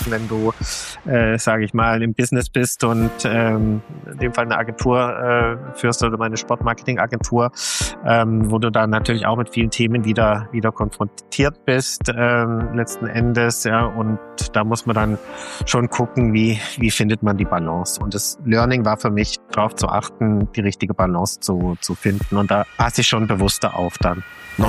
wenn du, sage ich mal, im Business bist und in dem Fall eine Agentur führst oder meine Sportmarketing-Agentur, wo du dann natürlich auch mit vielen Themen wieder konfrontiert bist letzten Endes, ja, und da muss man dann schon gucken, wie findet man die Balance. Und das Learning war für mich, darauf zu achten, die richtige Balance zu finden, und da passe ich schon bewusster auf dann.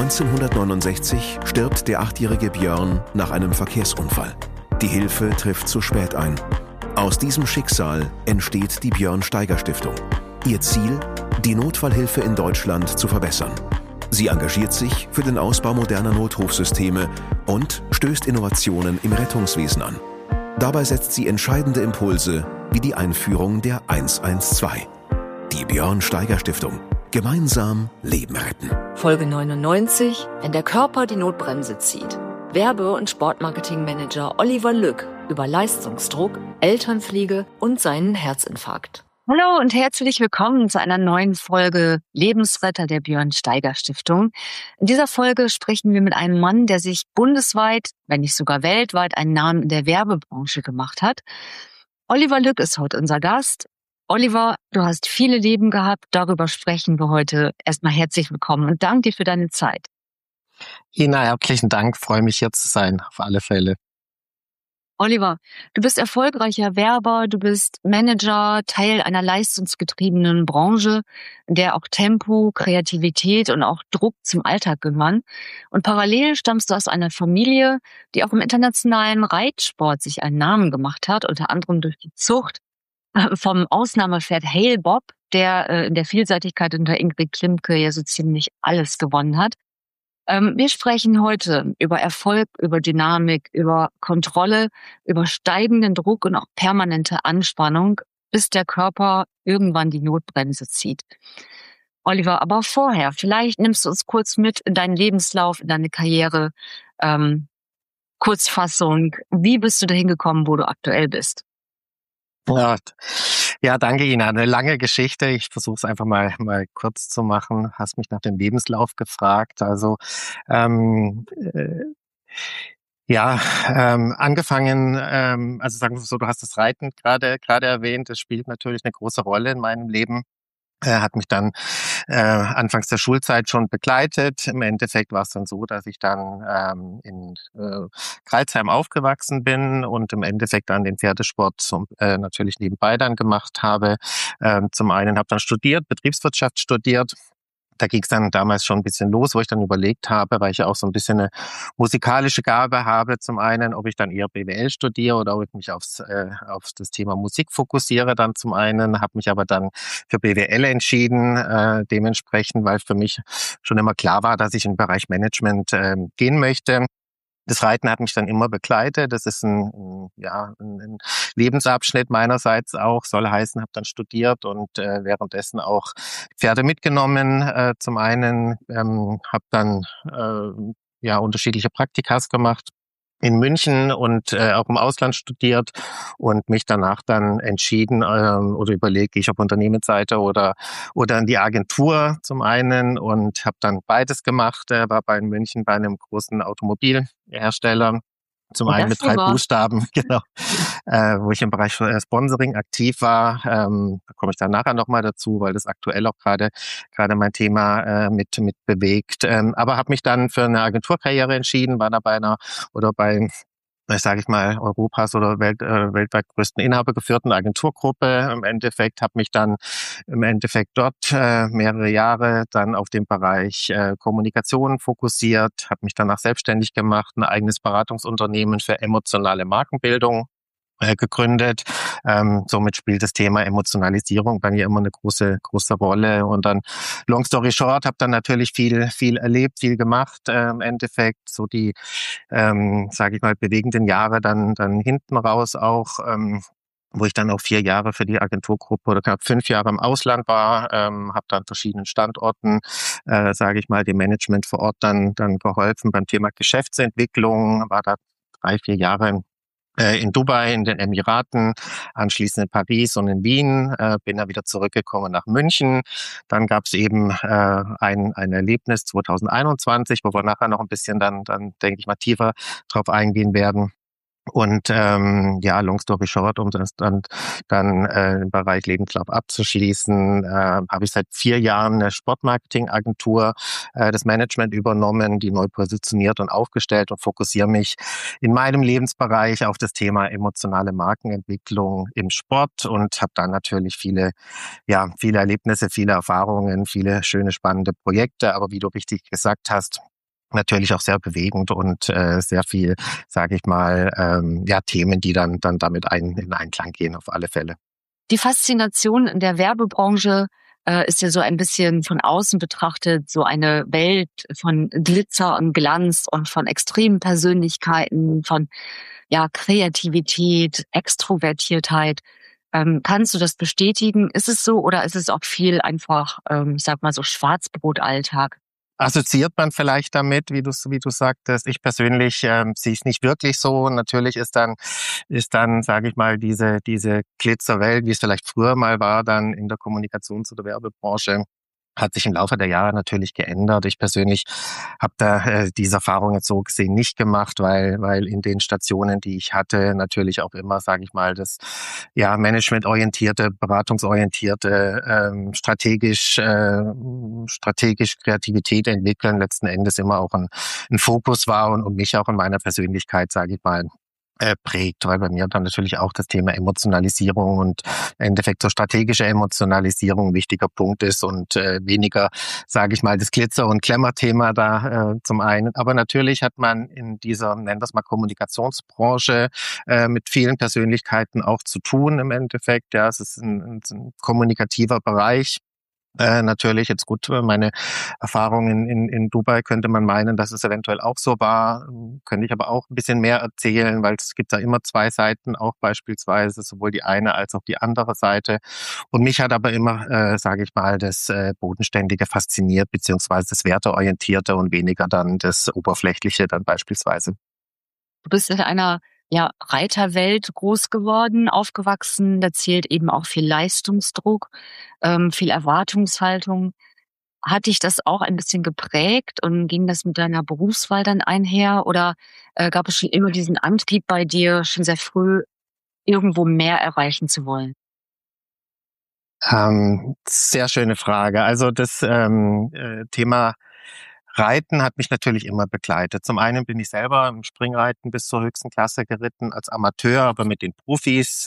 1969 stirbt der 8-jährige Björn nach einem Verkehrsunfall. Die Hilfe trifft zu spät ein. Aus diesem Schicksal entsteht die Björn-Steiger-Stiftung. Ihr Ziel, die Notfallhilfe in Deutschland zu verbessern. Sie engagiert sich für den Ausbau moderner Notrufsysteme und stößt Innovationen im Rettungswesen an. Dabei setzt sie entscheidende Impulse wie die Einführung der 112. Die Björn-Steiger-Stiftung. Gemeinsam Leben retten. Folge 99, wenn der Körper die Notbremse zieht. Werbe- und Sportmarketing-Manager Oliver Lück über Leistungsdruck, Elternpflege und seinen Herzinfarkt. Hallo und herzlich willkommen zu einer neuen Folge Lebensretter der Björn-Steiger-Stiftung. In dieser Folge sprechen wir mit einem Mann, der sich bundesweit, wenn nicht sogar weltweit, einen Namen in der Werbebranche gemacht hat. Oliver Lück ist heute unser Gast. Oliver, du hast viele Leben gehabt, darüber sprechen wir heute. Erstmal herzlich willkommen und danke dir für deine Zeit. Ina, herzlichen Dank, freue mich hier zu sein, auf alle Fälle. Oliver, du bist erfolgreicher Werber, du bist Manager, Teil einer leistungsgetriebenen Branche, in der auch Tempo, Kreativität und auch Druck zum Alltag gehören. Und parallel stammst du aus einer Familie, die auch im internationalen Reitsport sich einen Namen gemacht hat, unter anderem durch die Zucht vom Ausnahmepferd Hale Bob, der in der Vielseitigkeit unter Ingrid Klimke ja so ziemlich alles gewonnen hat. Wir sprechen heute über Erfolg, über Dynamik, über Kontrolle, über steigenden Druck und auch permanente Anspannung, bis der Körper irgendwann die Notbremse zieht. Oliver, aber vorher, vielleicht nimmst du uns kurz mit in deinen Lebenslauf, in deine Karriere, Kurzfassung. Wie bist du dahin gekommen, wo du aktuell bist? Ja, danke, Ina. Eine lange Geschichte. Ich versuche es einfach mal kurz zu machen. Hast mich nach dem Lebenslauf gefragt. Also angefangen, also sagen wir so, du hast das Reiten gerade erwähnt. Das spielt natürlich eine große Rolle in meinem Leben. Hat mich dann anfangs der Schulzeit schon begleitet. Im Endeffekt war es dann so, dass ich dann in Crailsheim aufgewachsen bin und im Endeffekt dann den Pferdesport natürlich nebenbei dann gemacht habe. Zum einen habe dann studiert, Betriebswirtschaft studiert. Da ging es dann damals schon ein bisschen los, wo ich dann überlegt habe, weil ich ja auch so ein bisschen eine musikalische Gabe habe, zum einen, ob ich dann eher BWL studiere oder ob ich mich auf das Thema Musik fokussiere dann zum einen, habe mich aber dann für BWL entschieden, dementsprechend, weil für mich schon immer klar war, dass ich in den Bereich Management gehen möchte. Das Reiten hat mich dann immer begleitet. Das ist ein Lebensabschnitt meinerseits auch. Soll heißen, habe dann studiert und währenddessen auch Pferde mitgenommen. Zum einen habe dann unterschiedliche Praktikas gemacht in München und auch im Ausland studiert und mich danach dann entschieden oder überlegt, gehe ich auf Unternehmensseite oder in die Agentur zum einen, und habe dann beides gemacht. War bei München bei einem großen Automobilhersteller. Zum einen mit 3 Buchstaben, genau, wo ich im Bereich Sponsoring aktiv war. Da komme ich dann nachher nochmal dazu, weil das aktuell auch gerade mein Thema mit bewegt. Aber habe mich dann für eine Agenturkarriere entschieden, war da bei sage ich mal, Europas oder weltweit größten inhabergeführten Agenturgruppe. Im Endeffekt habe mich dann dort mehrere Jahre dann auf den Bereich Kommunikation fokussiert, habe mich danach selbstständig gemacht, ein eigenes Beratungsunternehmen für emotionale Markenbildung gegründet. Somit spielt das Thema Emotionalisierung bei mir immer eine große Rolle. Und dann, long story short, habe dann natürlich viel erlebt, viel gemacht. Im Endeffekt so die, sage ich mal, bewegenden Jahre dann hinten raus auch, wo ich dann auch 4 Jahre für die Agenturgruppe oder knapp 5 Jahre im Ausland war, habe dann verschiedenen Standorten, sage ich mal, dem Management vor Ort dann geholfen beim Thema Geschäftsentwicklung, war da 3, 4 Jahre in Dubai, in den Emiraten, anschließend in Paris und in Wien, bin dann wieder zurückgekommen nach München. Dann gab es eben ein Erlebnis 2021, wo wir nachher noch ein bisschen dann denke ich mal tiefer drauf eingehen werden. Und long story short, um das dann im Bereich Lebenslauf abzuschließen, habe ich seit 4 Jahren eine Sportmarketingagentur, das Management übernommen, die neu positioniert und aufgestellt und fokussiere mich in meinem Lebensbereich auf das Thema emotionale Markenentwicklung im Sport und habe dann natürlich viele Erlebnisse, viele Erfahrungen, viele schöne, spannende Projekte. Aber wie du richtig gesagt hast, natürlich auch sehr bewegend und sehr viel, sage ich mal, Themen, die dann damit in Einklang gehen auf alle Fälle. Die Faszination in der Werbebranche ist ja so ein bisschen von außen betrachtet so eine Welt von Glitzer und Glanz und von extremen Persönlichkeiten, von Kreativität, Extrovertiertheit. Kannst du das bestätigen? Ist es so oder ist es auch viel einfach, so Schwarzbrot-Alltag? Assoziiert man vielleicht damit, wie du sagtest. Ich persönlich sehe es nicht wirklich so. Natürlich ist dann, sage ich mal, diese Glitzerwelt, wie es vielleicht früher mal war, dann in der Kommunikations- oder Werbebranche, hat sich im Laufe der Jahre natürlich geändert. Ich persönlich habe da diese Erfahrung jetzt so gesehen nicht gemacht, weil in den Stationen, die ich hatte, natürlich auch immer, sage ich mal, das managementorientierte, beratungsorientierte, strategisch Kreativität entwickeln letzten Endes immer auch ein Fokus war und mich auch in meiner Persönlichkeit, sage ich mal, prägt, weil bei mir dann natürlich auch das Thema Emotionalisierung und im Endeffekt so strategische Emotionalisierung ein wichtiger Punkt ist und weniger, sage ich mal, das Glitzer- und Glamour-Thema da zum einen. Aber natürlich hat man in dieser, nennen wir es mal, Kommunikationsbranche mit vielen Persönlichkeiten auch zu tun im Endeffekt. Ja, es ist ein kommunikativer Bereich. Natürlich, jetzt gut, meine Erfahrungen in Dubai könnte man meinen, dass es eventuell auch so war. Könnte ich aber auch ein bisschen mehr erzählen, weil es gibt da immer 2 Seiten, auch beispielsweise sowohl die eine als auch die andere Seite. Und mich hat aber immer, sage ich mal, das Bodenständige fasziniert, beziehungsweise das Werteorientierte und weniger dann das Oberflächliche dann beispielsweise. Du bist in einer Reiterwelt groß geworden, aufgewachsen. Da zählt eben auch viel Leistungsdruck, viel Erwartungshaltung. Hat dich das auch ein bisschen geprägt und ging das mit deiner Berufswahl dann einher? Oder gab es schon immer diesen Antrieb bei dir, schon sehr früh irgendwo mehr erreichen zu wollen? Sehr schöne Frage. Also das Thema Reiten hat mich natürlich immer begleitet. Zum einen bin ich selber im Springreiten bis zur höchsten Klasse geritten als Amateur, aber mit den Profis.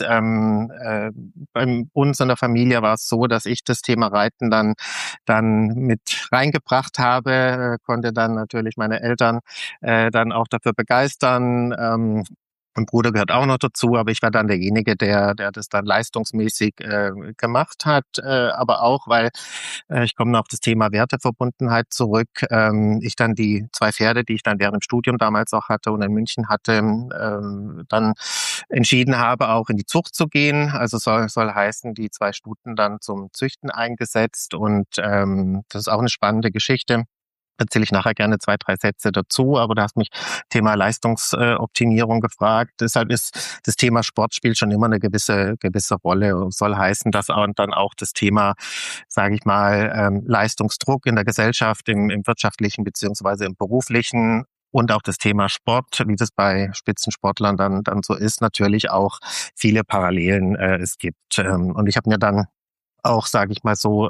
Bei uns in der Familie war es so, dass ich das Thema Reiten dann mit reingebracht habe, konnte dann natürlich meine Eltern dann auch dafür begeistern. Mein Bruder gehört auch noch dazu, aber ich war dann derjenige, der das dann leistungsmäßig gemacht hat. Aber auch, weil ich komme noch auf das Thema Werteverbundenheit zurück. Ich dann die 2 Pferde, die ich dann während dem Studium damals auch hatte und in München hatte, dann entschieden habe, auch in die Zucht zu gehen. Also soll heißen, die 2 Stuten dann zum Züchten eingesetzt. Und das ist auch eine spannende Geschichte. Erzähle ich nachher gerne 2, 3 Sätze dazu, aber du hast mich Thema Leistungsoptimierung gefragt. Deshalb ist das Thema Sport spielt schon immer eine gewisse Rolle und soll heißen, dass dann auch das Thema, sage ich mal, Leistungsdruck in der Gesellschaft, im wirtschaftlichen beziehungsweise im beruflichen und auch das Thema Sport, wie das bei Spitzensportlern dann so ist, natürlich auch viele Parallelen es gibt. Und ich habe mir dann auch, sage ich mal so,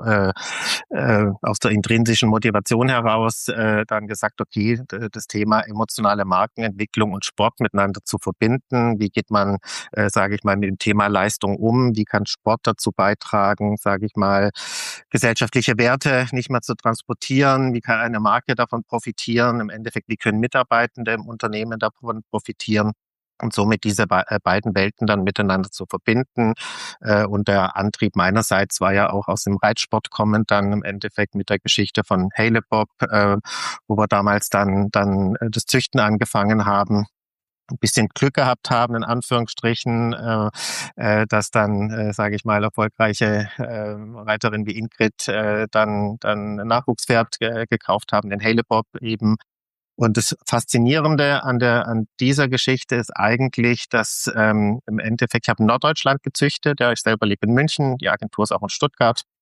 aus der intrinsischen Motivation heraus dann gesagt, okay, das Thema emotionale Markenentwicklung und Sport miteinander zu verbinden. Wie geht man, sage ich mal, mit dem Thema Leistung um? Wie kann Sport dazu beitragen, sage ich mal, gesellschaftliche Werte nicht mehr zu transportieren? Wie kann eine Marke davon profitieren? Im Endeffekt, wie können Mitarbeitende im Unternehmen davon profitieren? Und somit diese beiden Welten dann miteinander zu verbinden. Und der Antrieb meinerseits war ja auch aus dem Reitsport kommend, dann im Endeffekt mit der Geschichte von Halebop, wo wir damals dann das Züchten angefangen haben. Ein bisschen Glück gehabt haben, in Anführungsstrichen, dass dann, sage ich mal, erfolgreiche Reiterin wie Ingrid dann ein Nachwuchspferd gekauft haben, den Halebop eben. Und das Faszinierende an dieser Geschichte ist eigentlich, dass im Endeffekt, ich habe in Norddeutschland gezüchtet, ja, ich selber lebe in München, die Agentur ist auch in Stuttgart.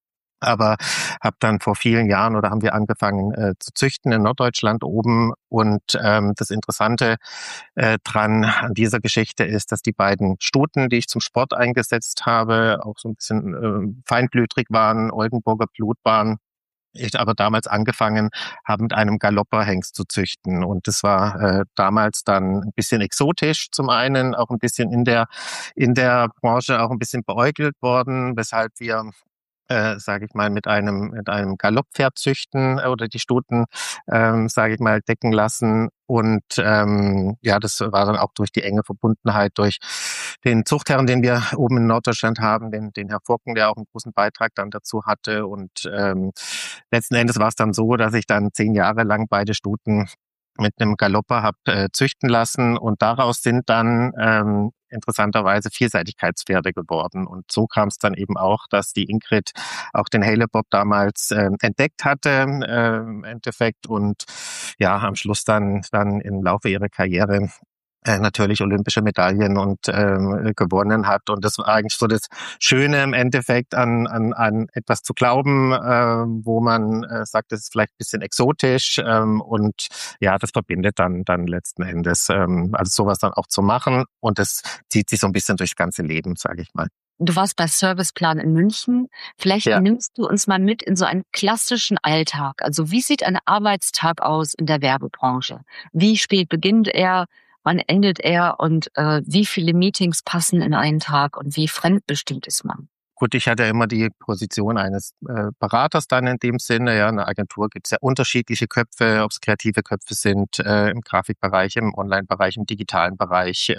aber habe dann vor vielen Jahren oder haben wir angefangen zu züchten in Norddeutschland oben. Und das Interessante dran an dieser Geschichte ist, dass die beiden Stuten, die ich zum Sport eingesetzt habe, auch so ein bisschen feinblütig waren, Oldenburger Blut waren. Ich aber damals angefangen habe, mit einem Galopperhengst zu züchten. Und das war damals dann ein bisschen exotisch zum einen, auch ein bisschen in der Branche auch ein bisschen beäugelt worden, weshalb wir sage ich mal, mit einem Galopppferd züchten oder die Stuten, sage ich mal, decken lassen. Und ja, das war dann auch durch die enge Verbundenheit durch den Zuchtherren, den wir oben in Norddeutschland haben, den Herr Focken, der auch einen großen Beitrag dann dazu hatte. Und letzten Endes war es dann so, dass ich dann 10 Jahre lang beide Stuten mit einem Galopper habe züchten lassen und daraus sind dann interessanterweise Vielseitigkeitspferde geworden. Und so kam es dann eben auch, dass die Ingrid auch den Halebob damals entdeckt hatte im Endeffekt und ja, am Schluss dann im Laufe ihrer Karriere natürlich olympische Medaillen und gewonnen hat. Und das war eigentlich so das Schöne im Endeffekt an etwas zu glauben, wo man sagt, das ist vielleicht ein bisschen exotisch und ja, das verbindet dann letzten Endes, also sowas dann auch zu machen und das zieht sich so ein bisschen durchs ganze Leben, sage ich mal. Du warst bei Serviceplan in München. Vielleicht nimmst du uns mal mit in so einen klassischen Alltag. Also wie sieht ein Arbeitstag aus in der Werbebranche? Wie spät beginnt er? Wann endet er und wie viele Meetings passen in einen Tag und wie fremdbestimmt ist man? Gut, ich hatte immer die Position eines Beraters dann in dem Sinne. Ja, in der Agentur gibt es ja unterschiedliche Köpfe, ob es kreative Köpfe sind, im Grafikbereich, im Online-Bereich, im digitalen Bereich.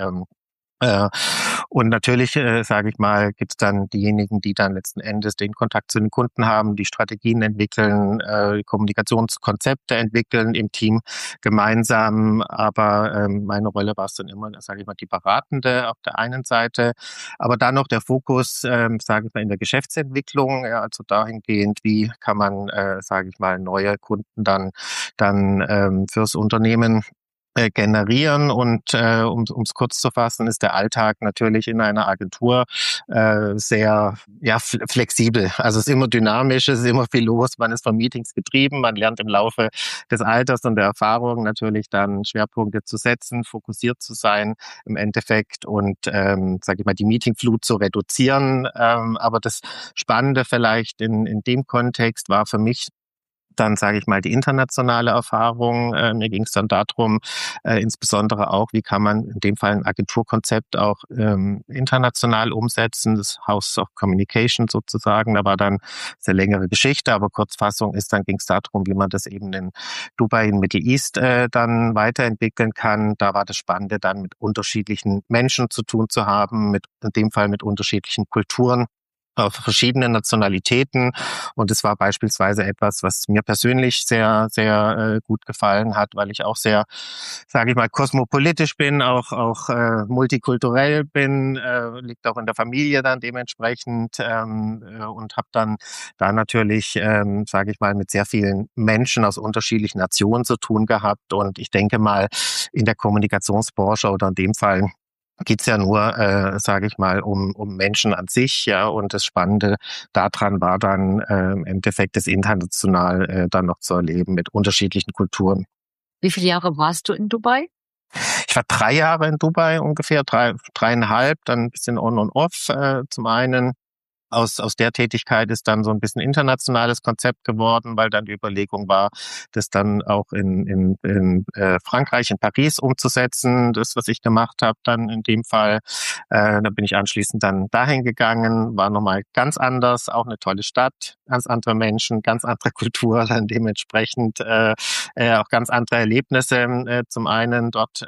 Und natürlich, sage ich mal, gibt es dann diejenigen, die dann letzten Endes den Kontakt zu den Kunden haben, die Strategien entwickeln, Kommunikationskonzepte entwickeln im Team gemeinsam. Aber meine Rolle war es dann immer, sage ich mal, die Beratende auf der einen Seite, aber dann noch der Fokus, sage ich mal, in der Geschäftsentwicklung, ja, also dahingehend, wie kann man, sage ich mal, neue Kunden dann fürs Unternehmen generieren und um es kurz zu fassen, ist der Alltag natürlich in einer Agentur sehr flexibel. Also es ist immer dynamisch, es ist immer viel los, man ist von Meetings getrieben, man lernt im Laufe des Alters und der Erfahrung natürlich dann Schwerpunkte zu setzen, fokussiert zu sein im Endeffekt und sage ich mal die Meetingflut zu reduzieren. Aber das Spannende vielleicht in dem Kontext war für mich dann, sage ich mal, die internationale Erfahrung. Mir ging es dann darum, insbesondere auch, wie kann man in dem Fall ein Agenturkonzept auch international umsetzen, das House of Communication sozusagen. Da war dann sehr längere Geschichte, aber Kurzfassung ist, dann ging es darum, wie man das eben in Dubai, in Middle East dann weiterentwickeln kann. Da war das Spannende, dann mit unterschiedlichen Menschen zu tun zu haben, in dem Fall mit unterschiedlichen Kulturen, auf verschiedene Nationalitäten. Und es war beispielsweise etwas, was mir persönlich sehr, sehr gut gefallen hat, weil ich auch sehr, sage ich mal, kosmopolitisch bin, auch multikulturell bin, liegt auch in der Familie dann dementsprechend und habe dann da natürlich, sage ich mal, mit sehr vielen Menschen aus unterschiedlichen Nationen zu tun gehabt. Und ich denke mal, in der Kommunikationsbranche oder in dem Fall geht's ja nur, sage ich mal, um Menschen an sich, ja. Und das Spannende daran war dann im Endeffekt das international dann noch zu erleben mit unterschiedlichen Kulturen. Wie viele Jahre warst du in Dubai? Ich war 3 Jahre in Dubai, ungefähr 3,5, dann ein bisschen on und off zum einen. Aus der Tätigkeit ist dann so ein bisschen internationales Konzept geworden, weil dann die Überlegung war, das dann auch in Frankreich, in Paris umzusetzen. Das, was ich gemacht habe, dann in dem Fall. Da bin ich anschließend dann dahin gegangen, war nochmal ganz anders, auch eine tolle Stadt, ganz andere Menschen, ganz andere Kultur, dann dementsprechend auch ganz andere Erlebnisse. Zum einen dort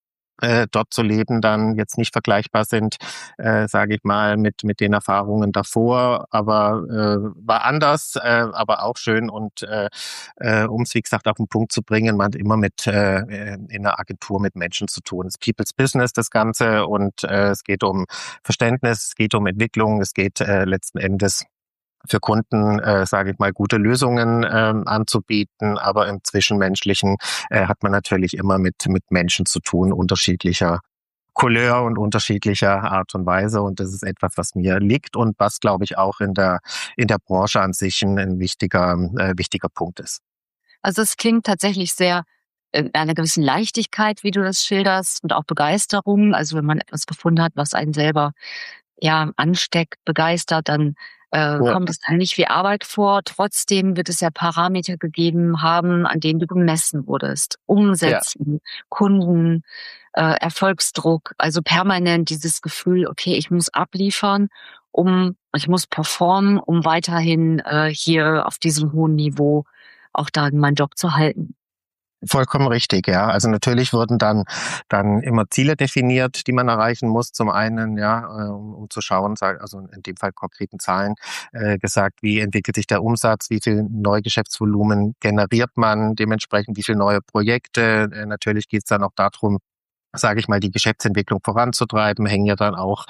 zu leben, dann jetzt nicht vergleichbar sind, sage ich mal, mit den Erfahrungen davor, aber war anders, aber auch schön und um es, wie gesagt, auf den Punkt zu bringen, man hat immer mit in einer Agentur mit Menschen zu tun. Es ist People's Business, das Ganze, und es geht um Verständnis, es geht um Entwicklung, es geht letzten Endes für Kunden, sage ich mal, gute Lösungen anzubieten, aber im Zwischenmenschlichen hat man natürlich immer mit Menschen zu tun, unterschiedlicher Couleur und unterschiedlicher Art und Weise. Und das ist etwas, was mir liegt und was, glaube ich, auch in der Branche an sich ein wichtiger Punkt ist. Also es klingt tatsächlich sehr in einer gewissen Leichtigkeit, wie du das schilderst, und auch Begeisterung. Also wenn man etwas gefunden hat, was einen selber ansteckt, begeistert, dann kommt es eigentlich wie Arbeit vor. Trotzdem wird es ja Parameter gegeben haben, an denen du gemessen wurdest. Umsetzen, Kunden, Erfolgsdruck, also permanent dieses Gefühl, okay, ich muss abliefern, ich muss performen, um weiterhin hier auf diesem hohen Niveau auch dann meinen Job zu halten. Vollkommen richtig, ja. Also natürlich wurden dann immer Ziele definiert, die man erreichen muss. Zum einen, um zu schauen, also in dem Fall konkreten Zahlen, gesagt, wie entwickelt sich der Umsatz, wie viel Neugeschäftsvolumen generiert man, dementsprechend wie viele neue Projekte. Natürlich geht es dann auch darum, sage ich mal, die Geschäftsentwicklung voranzutreiben, hängen ja dann auch,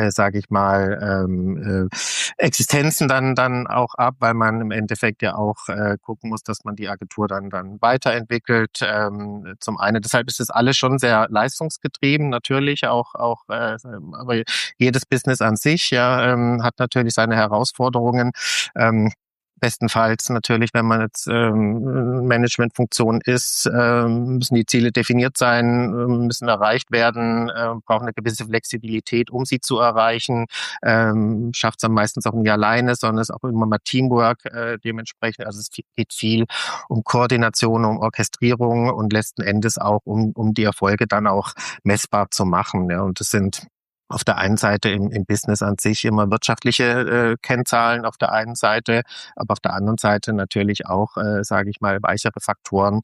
Existenzen dann auch ab, weil man im Endeffekt ja auch gucken muss, dass man die Agentur dann weiterentwickelt. Zum einen, deshalb ist das alles schon sehr leistungsgetrieben, natürlich auch, aber jedes Business an sich hat natürlich seine Herausforderungen. Bestenfalls natürlich, wenn man jetzt Managementfunktion ist, müssen die Ziele definiert sein, müssen erreicht werden, brauchen eine gewisse Flexibilität, um sie zu erreichen. Schafft es dann meistens auch nicht alleine, sondern es ist auch immer mal Teamwork dementsprechend. Also es geht viel um Koordination, um Orchestrierung und letzten Endes auch um die Erfolge dann auch messbar zu machen. Ja. Und das sind auf der einen Seite im Business an sich immer wirtschaftliche Kennzahlen auf der einen Seite, aber auf der anderen Seite natürlich auch, sage ich mal, weichere Faktoren,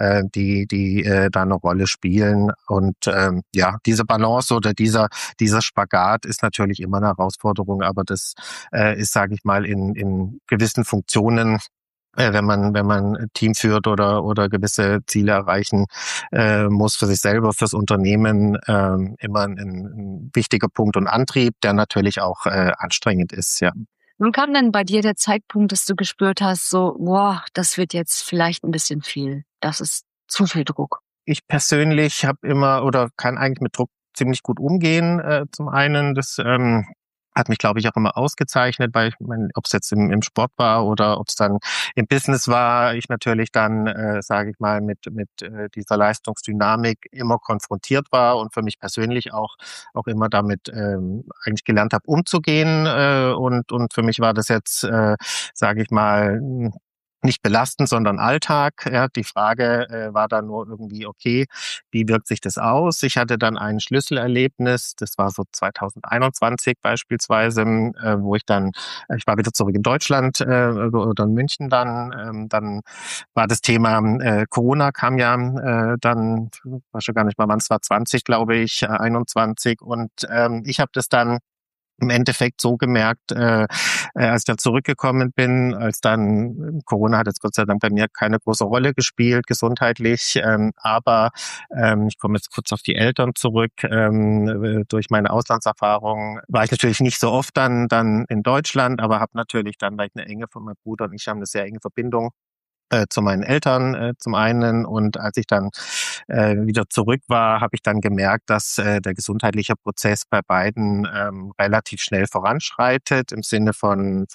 die da eine Rolle spielen. Und diese Balance oder dieser Spagat ist natürlich immer eine Herausforderung, aber das ist, sage ich mal, in gewissen Funktionen, wenn man ein Team führt oder gewisse Ziele erreichen muss für sich selber, fürs Unternehmen, immer ein wichtiger Punkt und Antrieb, der natürlich auch anstrengend ist, ja. Nun kam dann bei dir der Zeitpunkt, dass du gespürt hast, so, boah, das wird jetzt vielleicht ein bisschen viel. Das ist zu viel Druck. Ich persönlich habe immer oder kann eigentlich mit Druck ziemlich gut umgehen. Zum einen, das hat mich, glaube ich, auch immer ausgezeichnet, weil ich meine, ob es jetzt im Sport war oder ob es dann im Business war, ich natürlich dann, sage ich mal, mit dieser Leistungsdynamik immer konfrontiert war und für mich persönlich auch immer damit eigentlich gelernt habe, umzugehen. Und für mich war das jetzt, sage ich mal, nicht belastend, sondern Alltag. Ja, die Frage war dann nur irgendwie, okay, wie wirkt sich das aus? Ich hatte dann ein Schlüsselerlebnis, das war so 2021 beispielsweise, wo ich war wieder zurück in Deutschland oder in München dann war das Thema Corona kam ja dann, weiß schon gar nicht mal wann es war, 20 glaube ich, 21 und ich habe das dann im Endeffekt so gemerkt, als ich dann zurückgekommen bin, als dann Corona hat jetzt Gott sei Dank bei mir keine große Rolle gespielt, gesundheitlich, aber ich komme jetzt kurz auf die Eltern zurück. Durch meine Auslandserfahrung war ich natürlich nicht so oft dann in Deutschland, aber habe natürlich dann, weil ich eine enge von meinem Bruder und ich haben eine sehr enge Verbindung zu meinen Eltern zum einen und als ich dann wieder zurück war, habe ich dann gemerkt, dass der gesundheitliche Prozess bei beiden relativ schnell voranschreitet im Sinne von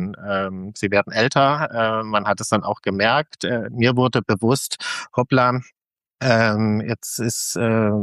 sie werden älter. Man hat es dann auch gemerkt. Mir wurde bewusst, hoppla, jetzt ist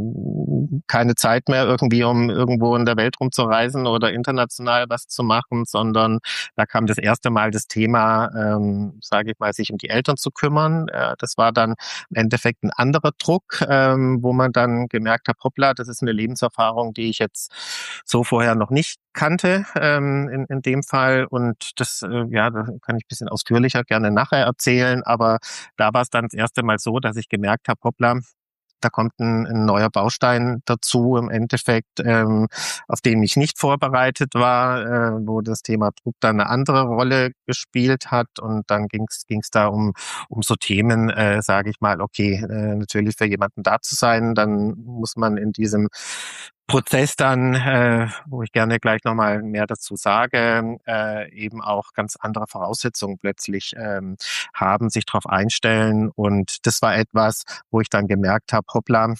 keine Zeit mehr irgendwie, um irgendwo in der Welt rumzureisen oder international was zu machen, sondern da kam das erste Mal das Thema, sage ich mal, sich um die Eltern zu kümmern. Das war dann im Endeffekt ein anderer Druck, wo man dann gemerkt hat, hoppla, das ist eine Lebenserfahrung, die ich jetzt so vorher noch nicht kannte in dem Fall. Und das, da kann ich ein bisschen ausführlicher gerne nachher erzählen, aber da war es dann das erste Mal so, dass ich gemerkt habe, hoppla, da kommt ein neuer Baustein dazu im Endeffekt, auf den ich nicht vorbereitet war, wo das Thema Druck dann eine andere Rolle gespielt hat. Und dann ging's da um so Themen, sage ich mal, okay, natürlich für jemanden da zu sein, dann muss man in diesem Prozess dann, wo ich gerne gleich nochmal mehr dazu sage, eben auch ganz andere Voraussetzungen plötzlich haben, sich darauf einstellen. Und das war etwas, wo ich dann gemerkt habe, hoppla,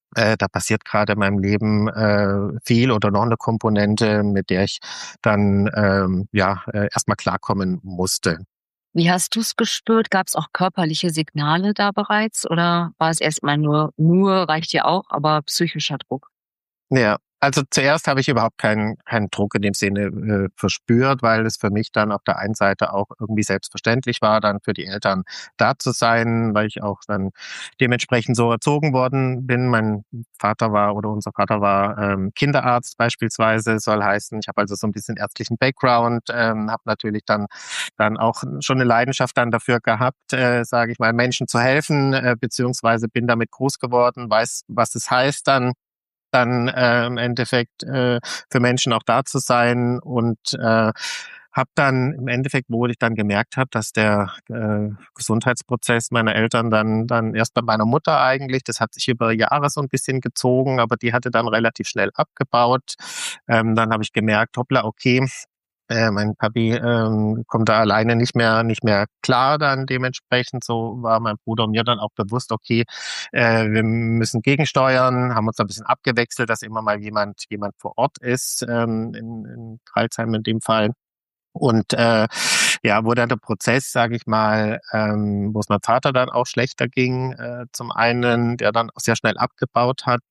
Da passiert gerade in meinem Leben viel oder noch eine Komponente, mit der ich dann erstmal klarkommen musste. Wie hast du es gespürt? Gab es auch körperliche Signale da bereits oder war es erstmal nur reicht ja auch, aber psychischer Druck? Ja, also zuerst habe ich überhaupt keinen Druck in dem Sinne verspürt, weil es für mich dann auf der einen Seite auch irgendwie selbstverständlich war, dann für die Eltern da zu sein, weil ich auch dann dementsprechend so erzogen worden bin. Unser Vater war Kinderarzt beispielsweise, soll heißen, ich habe also so ein bisschen ärztlichen Background, habe natürlich dann auch schon eine Leidenschaft dann dafür gehabt, sage ich mal, Menschen zu helfen, beziehungsweise bin damit groß geworden, weiß, was es heißt dann im Endeffekt für Menschen auch da zu sein und habe dann im Endeffekt, wo ich dann gemerkt habe, dass der Gesundheitsprozess meiner Eltern dann erst bei meiner Mutter eigentlich, das hat sich über Jahre so ein bisschen gezogen, aber die hatte dann relativ schnell abgebaut. Dann habe ich gemerkt, hoppla, okay, mein Papi kommt da alleine nicht mehr klar dann dementsprechend. So war mein Bruder und mir dann auch bewusst, okay, wir müssen gegensteuern, haben uns da ein bisschen abgewechselt, dass immer mal jemand vor Ort ist, in Crailsheim in dem Fall. Und wo dann der Prozess, sage ich mal, wo es meinem Vater dann auch schlechter ging, zum einen, der dann auch sehr schnell abgebaut hat,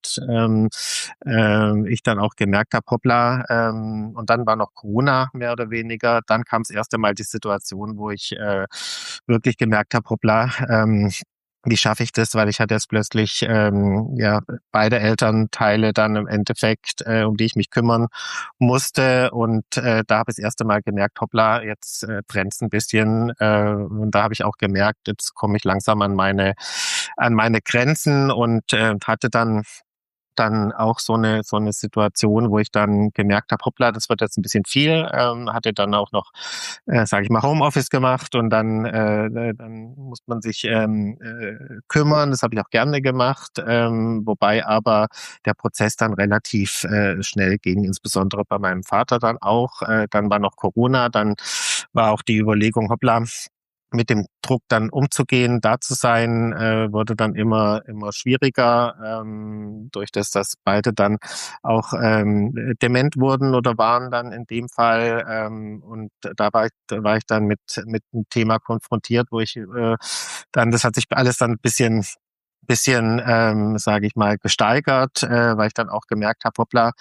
ich dann auch gemerkt habe, hoppla, und dann war noch Corona mehr oder weniger. Dann kam das erste Mal die Situation, wo ich wirklich gemerkt habe, hoppla, wie schaffe ich das? Weil ich hatte jetzt plötzlich beide Elternteile dann im Endeffekt, um die ich mich kümmern musste. Und da habe ich das erste Mal gemerkt, hoppla, jetzt brennt's ein bisschen. Und da habe ich auch gemerkt, jetzt komme ich langsam an meine Grenzen und hatte dann auch so eine Situation, wo ich dann gemerkt habe, hoppla, das wird jetzt ein bisschen viel. Hatte dann auch noch, sage ich mal, Homeoffice gemacht und dann muss man sich kümmern. Das habe ich auch gerne gemacht, wobei aber der Prozess dann relativ schnell ging, insbesondere bei meinem Vater dann auch. Dann war noch Corona, dann war auch die Überlegung, hoppla, mit dem Druck dann umzugehen, da zu sein, wurde dann immer schwieriger, durch das, dass beide dann auch dement wurden oder waren dann in dem Fall. Und da war ich dann mit einem Thema konfrontiert, wo ich das hat sich alles dann ein bisschen, sage ich mal, gesteigert, weil ich dann auch gemerkt habe, hoppla,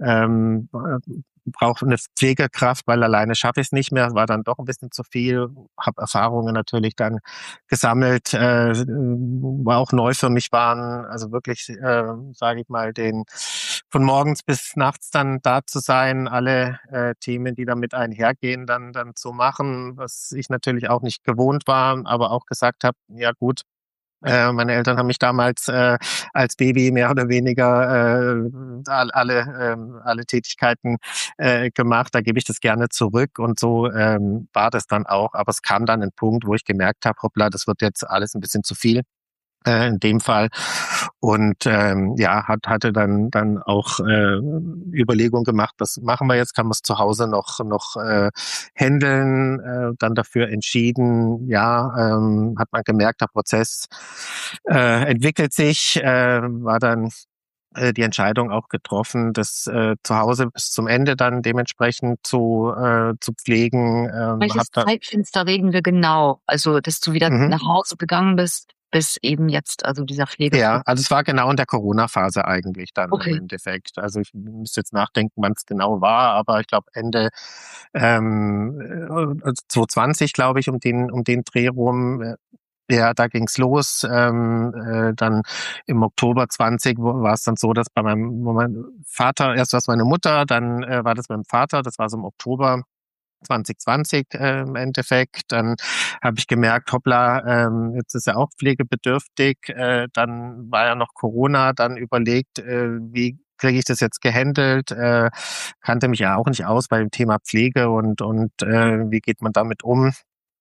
brauche eine Pflegekraft, weil alleine schaffe ich es nicht mehr. War dann doch ein bisschen zu viel. Habe Erfahrungen natürlich dann gesammelt, war auch neu für mich waren. Also wirklich, sage ich mal, den von morgens bis nachts dann da zu sein, alle Themen, die damit einhergehen, dann zu machen, was ich natürlich auch nicht gewohnt war, aber auch gesagt habe, ja gut, meine Eltern haben mich damals als Baby mehr oder weniger alle Tätigkeiten gemacht. Da gebe ich das gerne zurück und so war das dann auch. Aber es kam dann ein Punkt, wo ich gemerkt habe, hoppla, das wird jetzt alles ein bisschen zu viel. In dem Fall und hatte dann auch Überlegungen gemacht, was machen wir jetzt, kann man es zu Hause noch handeln, dann dafür entschieden, hat man gemerkt, der Prozess entwickelt sich, war dann die Entscheidung auch getroffen, das zu Hause bis zum Ende dann dementsprechend zu pflegen. Welches Zeitfenster reden wir genau? Also, dass du wieder nach Hause gegangen bist, bis eben jetzt, also dieser Pflegeprozess? Ja, also es war genau in der Corona-Phase eigentlich dann im Endeffekt. Also ich müsste jetzt nachdenken, wann es genau war, aber ich glaube Ende 2020, glaube ich, um den Dreh rum. Ja, da ging's los. Dann im Oktober 20 war es dann so, dass mein Vater, erst war es meine Mutter, dann war das beim Vater, das war so im Oktober 2020 im Endeffekt. Dann habe ich gemerkt, hoppla, jetzt ist er auch pflegebedürftig. Dann war ja noch Corona, dann überlegt, wie kriege ich das jetzt gehandelt? Kannte mich ja auch nicht aus bei dem Thema Pflege und wie geht man damit um?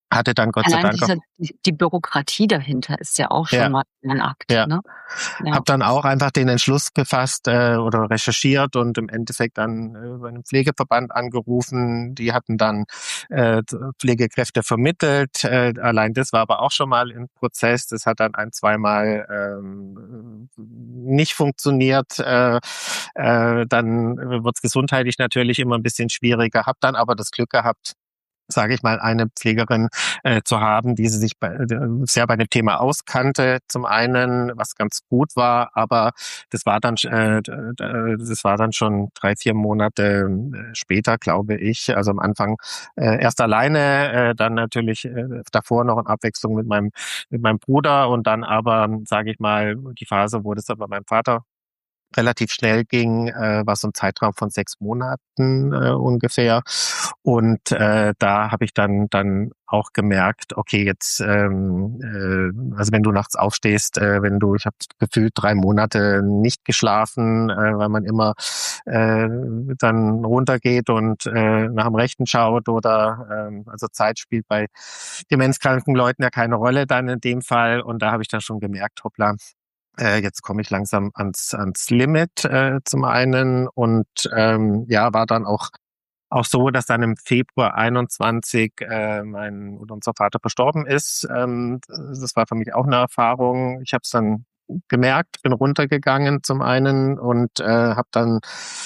hatte dann Gott sei Allein Dank auch, die Bürokratie dahinter ist ja auch ja, schon mal ein Akt, ja. ne? Ja. Habe dann auch einfach den Entschluss gefasst oder recherchiert und im Endeffekt dann bei einem Pflegeverband angerufen. Die hatten dann Pflegekräfte vermittelt. Allein das war aber auch schon mal ein Prozess. Das hat dann ein-, zweimal nicht funktioniert. Dann wird's gesundheitlich natürlich immer ein bisschen schwieriger. Hab dann aber das Glück gehabt, sage ich mal, eine Pflegerin zu haben, die sie sich sehr bei dem Thema auskannte. Zum einen, was ganz gut war, aber das war dann schon 3, 4 Monate später, glaube ich. Also am Anfang erst alleine, dann natürlich davor noch in Abwechslung mit meinem Bruder und dann aber, sage ich mal, die Phase, wo das dann bei meinem Vater relativ schnell ging, war so ein Zeitraum von 6 Monaten ungefähr. Und da habe ich dann auch gemerkt, okay, jetzt, also wenn du nachts aufstehst, ich habe gefühlt 3 Monate nicht geschlafen, weil man immer dann runtergeht und nach dem Rechten schaut oder also Zeit spielt bei demenzkranken Leuten ja keine Rolle dann in dem Fall. Und da habe ich dann schon gemerkt, hoppla, jetzt komme ich langsam ans Limit zum einen und war dann auch so, dass dann im Februar 21 unser Vater verstorben ist. Das war für mich auch eine Erfahrung. Ich habe es dann gemerkt, bin runtergegangen zum einen und habe dann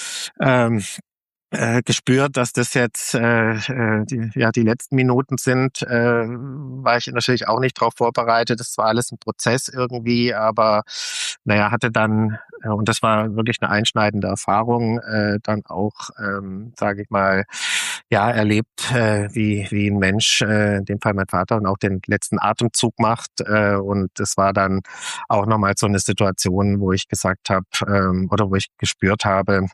gespürt, dass das jetzt die letzten Minuten sind, war ich natürlich auch nicht darauf vorbereitet. Das war alles ein Prozess irgendwie, aber hatte dann, und das war wirklich eine einschneidende Erfahrung, dann auch, sage ich mal, erlebt, wie ein Mensch, in dem Fall mein Vater, und auch den letzten Atemzug macht. Und das war dann auch nochmal so eine Situation, wo ich gesagt habe, oder wo ich gespürt habe,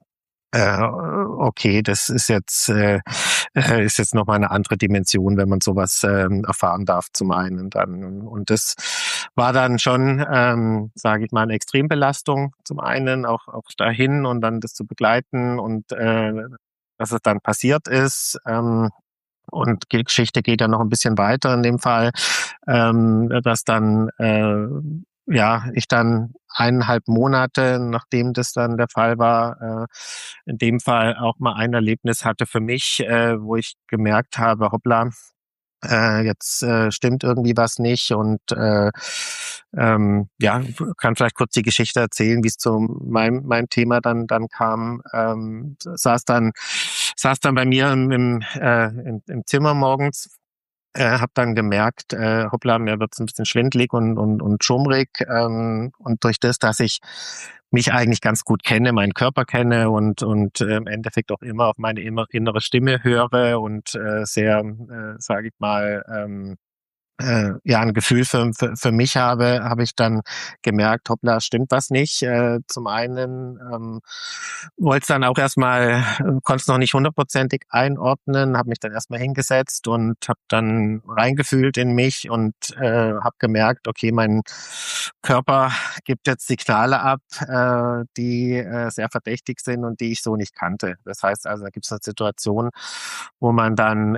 okay, das ist jetzt noch mal eine andere Dimension, wenn man sowas erfahren darf zum einen dann. Und das war dann schon, sage ich mal, eine Extrembelastung zum einen, auch dahin und dann das zu begleiten und dass es dann passiert ist. Und die Geschichte geht ja noch ein bisschen weiter in dem Fall, dass dann ich dann 1,5 Monate, nachdem das dann der Fall war, in dem Fall auch mal ein Erlebnis hatte für mich, wo ich gemerkt habe, hoppla, jetzt stimmt irgendwie was nicht und kann vielleicht kurz die Geschichte erzählen, wie es zu meinem Thema dann kam. Saß dann bei mir im Zimmer morgens. Habe dann gemerkt, hoppla, mir wird's ein bisschen schwindelig und schummrig. Und durch das, dass ich mich eigentlich ganz gut kenne, meinen Körper kenne und im Endeffekt auch immer auf meine innere Stimme höre und sehr, sage ich mal, ein Gefühl für mich habe ich dann gemerkt, hoppla, stimmt was nicht. Zum einen wollte es dann auch erstmal, konnte es noch nicht 100%ig einordnen, habe mich dann erstmal hingesetzt und habe dann reingefühlt in mich und habe gemerkt, okay, mein Körper gibt jetzt Signale ab, die sehr verdächtig sind und die ich so nicht kannte. Das heißt also, da gibt es eine Situation, wo man dann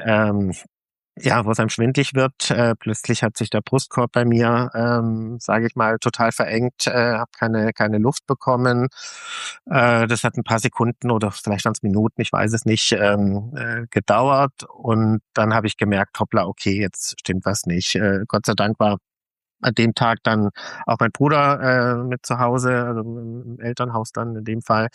wo es einem schwindlig wird. Plötzlich hat sich der Brustkorb bei mir, sage ich mal, total verengt, habe keine Luft bekommen. Das hat ein paar Sekunden oder vielleicht waren es Minuten, ich weiß es nicht, gedauert. Und dann habe ich gemerkt, hoppla, okay, jetzt stimmt was nicht. Gott sei Dank war an dem Tag dann auch mein Bruder mit zu Hause, also im Elternhaus dann in dem Fall.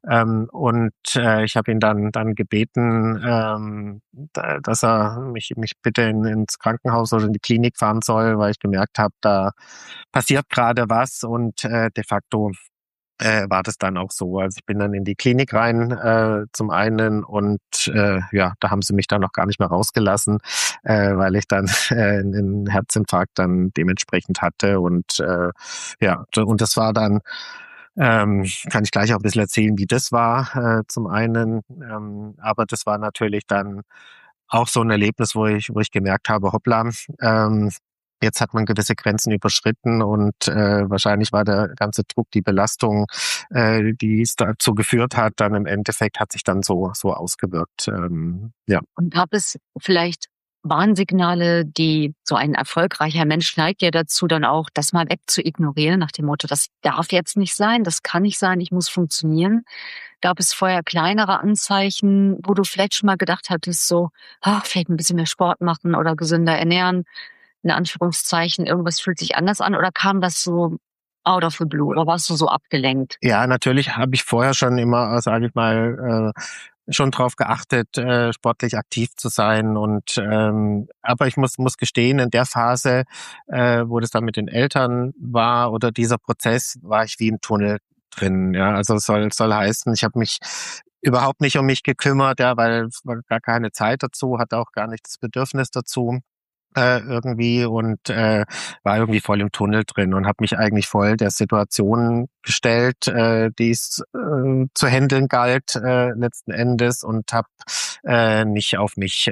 Ich habe ihn dann gebeten, dass er mich bitte ins Krankenhaus oder in die Klinik fahren soll, weil ich gemerkt habe, da passiert gerade was und de facto war das dann auch so. Also ich bin dann in die Klinik rein zum einen und da haben sie mich dann noch gar nicht mehr rausgelassen, weil ich dann einen Herzinfarkt dann dementsprechend hatte und und das war dann kann ich gleich auch ein bisschen erzählen, wie das war zum einen, aber das war natürlich dann auch so ein Erlebnis, wo ich gemerkt habe, hoppla, jetzt hat man gewisse Grenzen überschritten und wahrscheinlich war der ganze Druck, die Belastung, die es dazu geführt hat, dann im Endeffekt hat sich dann so ausgewirkt. Und gab es vielleicht Warnsignale, die so ein erfolgreicher Mensch neigt ja dazu, dann auch das mal wegzuignorieren, nach dem Motto, das darf jetzt nicht sein, das kann nicht sein, ich muss funktionieren. Gab es vorher kleinere Anzeichen, wo du vielleicht schon mal gedacht hattest, so, vielleicht ein bisschen mehr Sport machen oder gesünder ernähren, in Anführungszeichen, irgendwas fühlt sich anders an, oder kam das so out of the blue, oder warst du so abgelenkt? Ja, natürlich habe ich vorher schon immer, sage ich mal, schon drauf geachtet, sportlich aktiv zu sein. Und aber ich muss gestehen, in der Phase, wo das dann mit den Eltern war oder dieser Prozess, war ich wie im Tunnel drin. Ja, also soll heißen, ich habe mich überhaupt nicht um mich gekümmert, ja, weil es war gar keine Zeit dazu, hatte auch gar nicht das Bedürfnis dazu. Irgendwie und war irgendwie voll im Tunnel drin und habe mich eigentlich voll der Situation gestellt, die es zu handeln galt letzten Endes, und habe nicht auf mich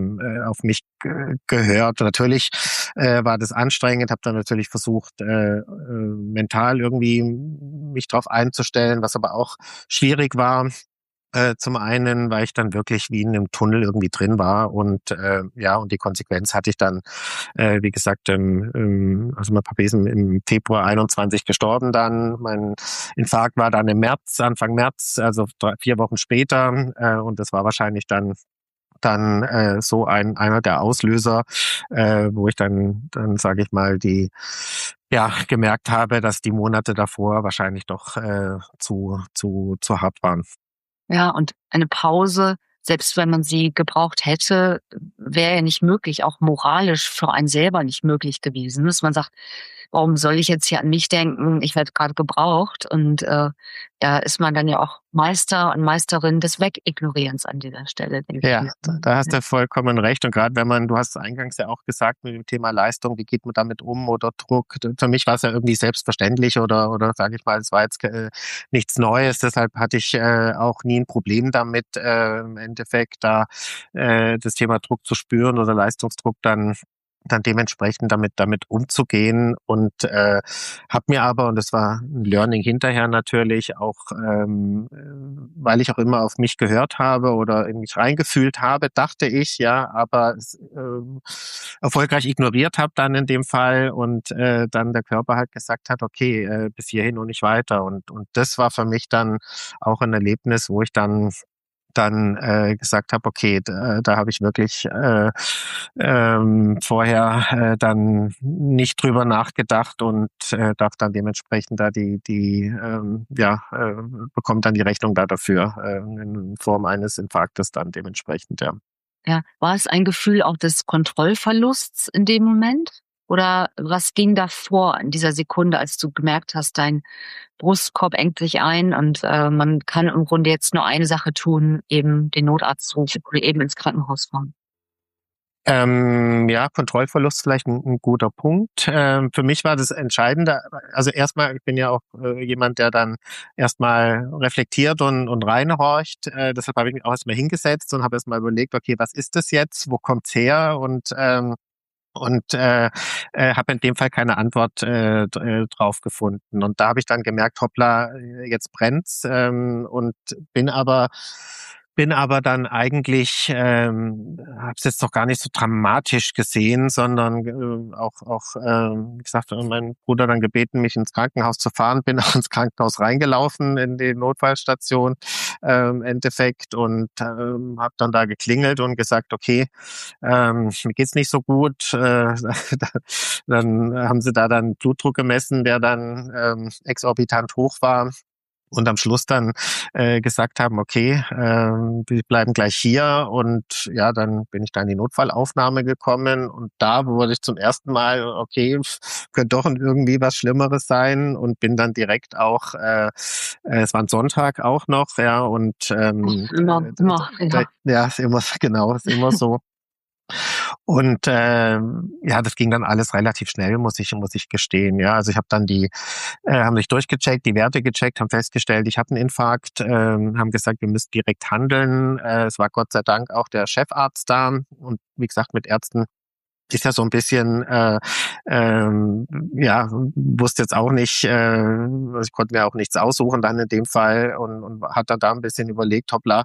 gehört. Natürlich war das anstrengend, habe dann natürlich versucht mental irgendwie mich drauf einzustellen, was aber auch schwierig war. Zum einen, weil ich dann wirklich wie in einem Tunnel irgendwie drin war, und und die Konsequenz hatte ich dann, wie gesagt, also mein Papa ist im Februar 21 gestorben dann. Mein Infarkt war dann im März, Anfang März, also 4 Wochen später, und das war wahrscheinlich dann so einer der Auslöser, wo ich dann sage ich mal, gemerkt habe, dass die Monate davor wahrscheinlich doch zu hart waren. Ja, und eine Pause, selbst wenn man sie gebraucht hätte, wäre ja nicht möglich, auch moralisch für einen selber nicht möglich gewesen, dass man sagt, warum soll ich jetzt hier an mich denken? Ich werde gerade gebraucht. Und da ist man dann ja auch Meister und Meisterin des Wegignorierens an dieser Stelle, denke ich. Ja, da hast du vollkommen recht. Und gerade wenn du hast eingangs ja auch gesagt mit dem Thema Leistung, wie geht man damit um oder Druck? Für mich war es ja irgendwie selbstverständlich oder sage ich mal, es war jetzt nichts Neues. Deshalb hatte ich auch nie ein Problem damit, im Endeffekt da das Thema Druck zu spüren oder Leistungsdruck dann dementsprechend damit umzugehen, und habe mir aber, und das war ein Learning hinterher natürlich auch, weil ich auch immer auf mich gehört habe oder in mich reingefühlt habe, dachte ich, ja, aber erfolgreich ignoriert habe dann in dem Fall, und dann der Körper halt gesagt hat, okay, bis hierhin und nicht weiter, und das war für mich dann auch ein Erlebnis, wo ich dann gesagt habe, okay, da habe ich wirklich vorher dann nicht drüber nachgedacht, und darf dann dementsprechend da bekommt dann die Rechnung dafür in Form eines Infarktes dann dementsprechend, ja. Ja, war es ein Gefühl auch des Kontrollverlusts in dem Moment? Oder was ging da vor in dieser Sekunde, als du gemerkt hast, dein Brustkorb engt sich ein und man kann im Grunde jetzt nur eine Sache tun, eben den Notarzt rufen oder eben ins Krankenhaus fahren? Kontrollverlust vielleicht ein guter Punkt. Für mich war das Entscheidende, also erstmal, ich bin ja auch jemand, der dann erstmal reflektiert und reinhorcht. Deshalb habe ich mich auch erstmal hingesetzt und habe erstmal überlegt, okay, was ist das jetzt? Wo kommt's her? Und habe in dem Fall keine Antwort drauf gefunden. Und da habe ich dann gemerkt, hoppla, jetzt brennt's, und bin aber dann eigentlich, habe es jetzt doch gar nicht so dramatisch gesehen, sondern wie gesagt, mein Bruder dann gebeten, mich ins Krankenhaus zu fahren, bin auch ins Krankenhaus reingelaufen, in die Notfallstation im Endeffekt, und habe dann da geklingelt und gesagt, okay, mir geht's nicht so gut. Dann haben sie da dann Blutdruck gemessen, der dann exorbitant hoch war. Und am Schluss dann gesagt haben, okay, wir bleiben gleich hier. Und ja, dann bin ich da in die Notfallaufnahme gekommen. Und da wurde ich zum ersten Mal, okay, könnte doch irgendwie was Schlimmeres sein. Und bin dann direkt auch, es war ein Sonntag auch noch, ja. Und ja, ist immer, genau, ist immer so. Und das ging dann alles relativ schnell, muss ich gestehen. Ja, also ich habe dann haben sich durchgecheckt, die Werte gecheckt, haben festgestellt, ich habe einen Infarkt, haben gesagt, wir müssen direkt handeln. Es war Gott sei Dank auch der Chefarzt da, und wie gesagt, mit Ärzten ist ja so ein bisschen, ja, wusste jetzt auch nicht, ich konnte mir auch nichts aussuchen dann in dem Fall und hat dann da ein bisschen überlegt, hoppla,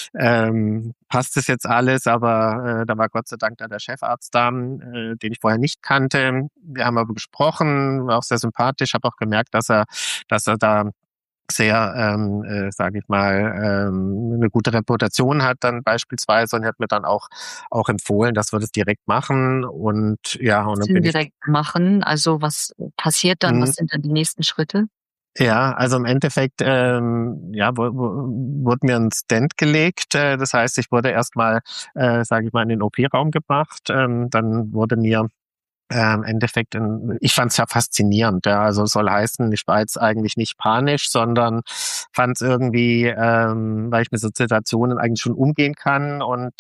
passt das jetzt alles? Aber da war Gott sei Dank da der Chefarzt da, den ich vorher nicht kannte. Wir haben aber gesprochen, war auch sehr sympathisch, habe auch gemerkt, dass er da sehr, sage ich mal, eine gute Reputation hat dann beispielsweise und hat mir dann auch empfohlen, dass wir das direkt machen und ja, und dann bin ich direkt machen. Also was passiert dann? Was sind dann die nächsten Schritte? Ja, also im Endeffekt ja, wurde mir ein Stent gelegt. Das heißt, ich wurde erstmal, sage ich mal, in den OP-Raum gebracht. Dann wurde mir im Endeffekt, ich fand es ja faszinierend. Ja. Also soll heißen, ich war jetzt eigentlich nicht panisch, sondern fand es irgendwie, weil ich mit so Situationen eigentlich schon umgehen kann und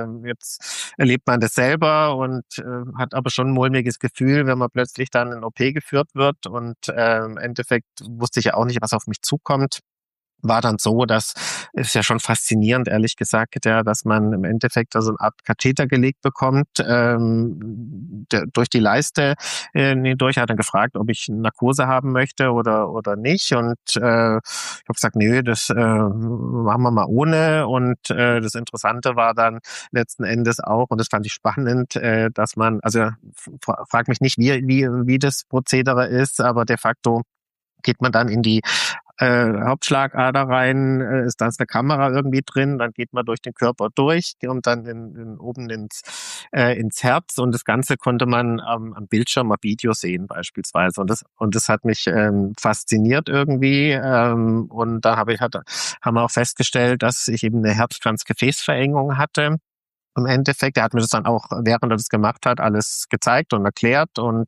jetzt erlebt man das selber und hat aber schon ein mulmiges Gefühl, wenn man plötzlich dann in OP geführt wird und im Endeffekt wusste ich ja auch nicht, was auf mich zukommt. War dann so, das ist ja schon faszinierend, ehrlich gesagt, ja, dass man im Endeffekt da so eine Art Katheter gelegt bekommt, durch die Leiste hindurch. Hat dann gefragt, ob ich Narkose haben möchte oder nicht. Und ich habe gesagt, nö, das machen wir mal ohne. Und das Interessante war dann letzten Endes auch, und das fand ich spannend, dass man, also frag mich nicht, wie das Prozedere ist, aber de facto geht man dann in die Hauptschlagader rein, ist da eine Kamera irgendwie drin, dann geht man durch den Körper durch und dann oben ins Herz und das Ganze konnte man am Bildschirm, am Video sehen beispielsweise und das hat mich fasziniert irgendwie und da haben wir auch festgestellt, dass ich eben eine Herzkranzgefäßverengung hatte. Im Endeffekt, er hat mir das dann auch, während er das gemacht hat, alles gezeigt und erklärt und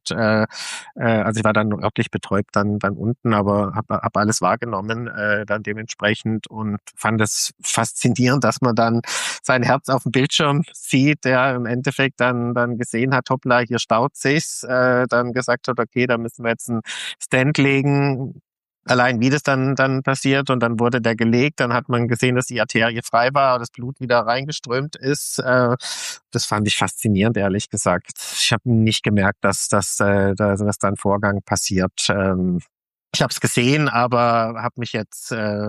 also ich war dann örtlich betäubt dann unten, aber hab alles wahrgenommen dann dementsprechend und fand es faszinierend, dass man dann sein Herz auf dem Bildschirm sieht, der im Endeffekt dann gesehen hat, hoppla, hier staut sich's, dann gesagt hat, okay, da müssen wir jetzt einen Stent legen. Allein wie das dann passiert und dann wurde der gelegt, dann hat man gesehen, dass die Arterie frei war, das Blut wieder reingeströmt ist. Das fand ich faszinierend, ehrlich gesagt. Ich habe nicht gemerkt, dass da ein Vorgang passiert. Ich habe es gesehen, aber habe mich jetzt,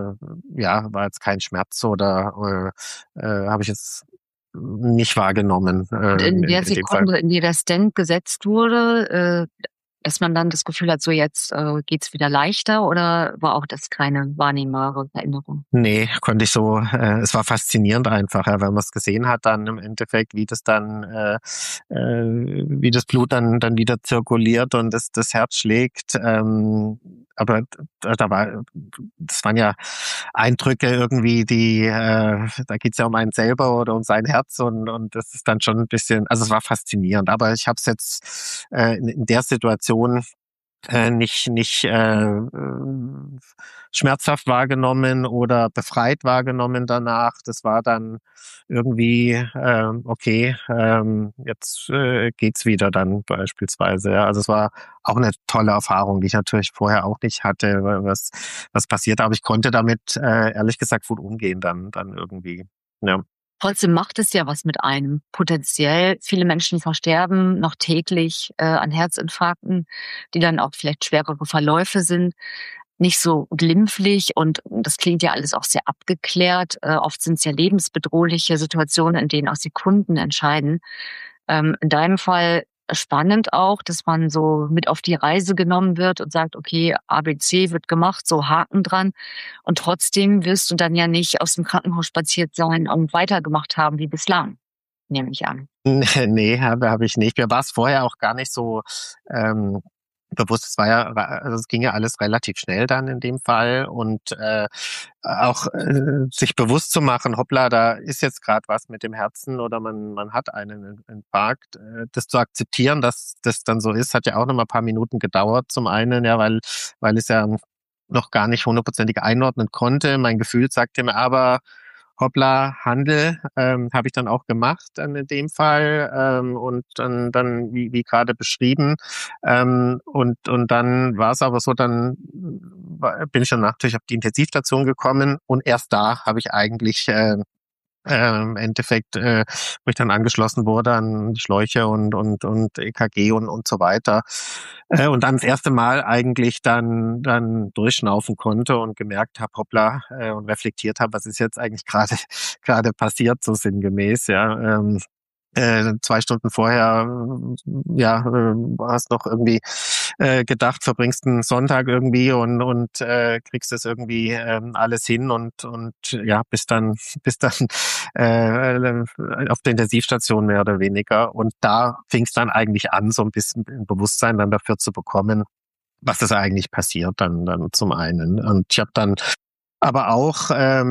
war jetzt kein Schmerz oder habe ich jetzt nicht wahrgenommen. Und in der Sekunde, in der der Stent gesetzt wurde, dass man dann das Gefühl hat, so jetzt geht's wieder leichter oder war auch das keine wahrnehmbare Veränderung? Nee, konnte ich so, es war faszinierend einfach, ja, weil man es gesehen hat dann im Endeffekt, wie das dann, wie das Blut dann wieder zirkuliert und das Herz schlägt. Aber das waren ja Eindrücke irgendwie, da geht's ja um einen selber oder um sein Herz und das ist dann schon ein bisschen, also es war faszinierend. Aber ich habe es jetzt in der Situation nicht schmerzhaft wahrgenommen oder befreit wahrgenommen danach. Das war dann irgendwie okay, jetzt geht's wieder dann beispielsweise. Ja. Also es war auch eine tolle Erfahrung, die ich natürlich vorher auch nicht hatte, was passiert. Aber ich konnte damit ehrlich gesagt gut umgehen dann irgendwie. Ja. Trotzdem macht es ja was mit einem. Potenziell, viele Menschen versterben noch täglich an Herzinfarkten, die dann auch vielleicht schwerere Verläufe sind. Nicht so glimpflich und das klingt ja alles auch sehr abgeklärt. Oft sind es ja lebensbedrohliche Situationen, in denen auch Sekunden entscheiden. In deinem Fall spannend auch, dass man so mit auf die Reise genommen wird und sagt, okay, ABC wird gemacht, so Haken dran. Und trotzdem wirst du dann ja nicht aus dem Krankenhaus spaziert sein und weitergemacht haben wie bislang, nehme ich an. Nee, habe ich nicht. Mir war es vorher auch gar nicht so bewusst. Also es ging ja alles relativ schnell dann in dem Fall und auch sich bewusst zu machen, hoppla, da ist jetzt gerade was mit dem Herzen oder man hat einen Infarkt. Das zu akzeptieren, dass das dann so ist, hat ja auch noch mal ein paar Minuten gedauert. Zum einen, ja, weil es ja noch gar nicht hundertprozentig einordnen konnte. Mein Gefühl sagte mir aber, hoppla, Handel, habe ich dann auch gemacht in dem Fall und dann wie gerade beschrieben und dann war es aber so, dann bin ich dann natürlich auf die Intensivstation gekommen und erst da habe ich eigentlich Im Endeffekt, wo ich dann angeschlossen wurde an die Schläuche und EKG und so weiter. Und dann das erste Mal eigentlich dann durchschnaufen konnte und gemerkt habe, hoppla, und reflektiert habe, was ist jetzt eigentlich gerade passiert, so sinngemäß, ja. 2 Stunden vorher, hast noch irgendwie gedacht, verbringst einen Sonntag irgendwie und kriegst das irgendwie alles hin und ja, bist dann auf der Intensivstation mehr oder weniger. Und da fing es dann eigentlich an, so ein bisschen ein Bewusstsein dann dafür zu bekommen, was das eigentlich passiert dann zum einen. Und ich habe dann aber auch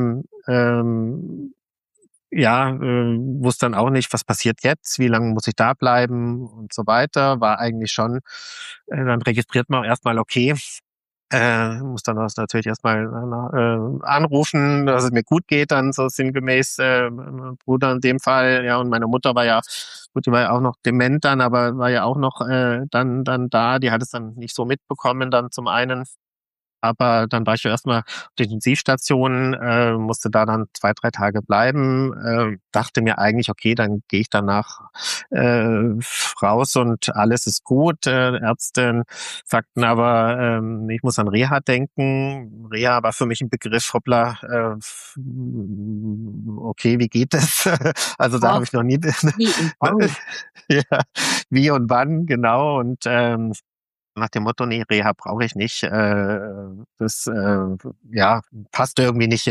wusste dann auch nicht, was passiert jetzt, wie lange muss ich da bleiben und so weiter. War eigentlich schon, dann registriert man auch erstmal, okay, muss dann auch natürlich erstmal anrufen, dass es mir gut geht, dann so sinngemäß, mein Bruder in dem Fall, ja, und meine Mutter war ja, gut, die war ja auch noch dement dann, aber war ja auch noch dann da, die hat es dann nicht so mitbekommen dann zum einen. Aber dann war ich ja erstmal auf der Intensivstation, musste da dann 2, 3 Tage bleiben, dachte mir eigentlich, okay, dann gehe ich danach raus und alles ist gut. Ärzte sagten aber, ich muss an Reha denken. Reha war für mich ein Begriff, hoppla, okay, wie geht das? Also da habe ich noch nie ja, wie und wann, genau. Und nach dem Motto, nee, Reha brauche ich nicht. Das passt irgendwie nicht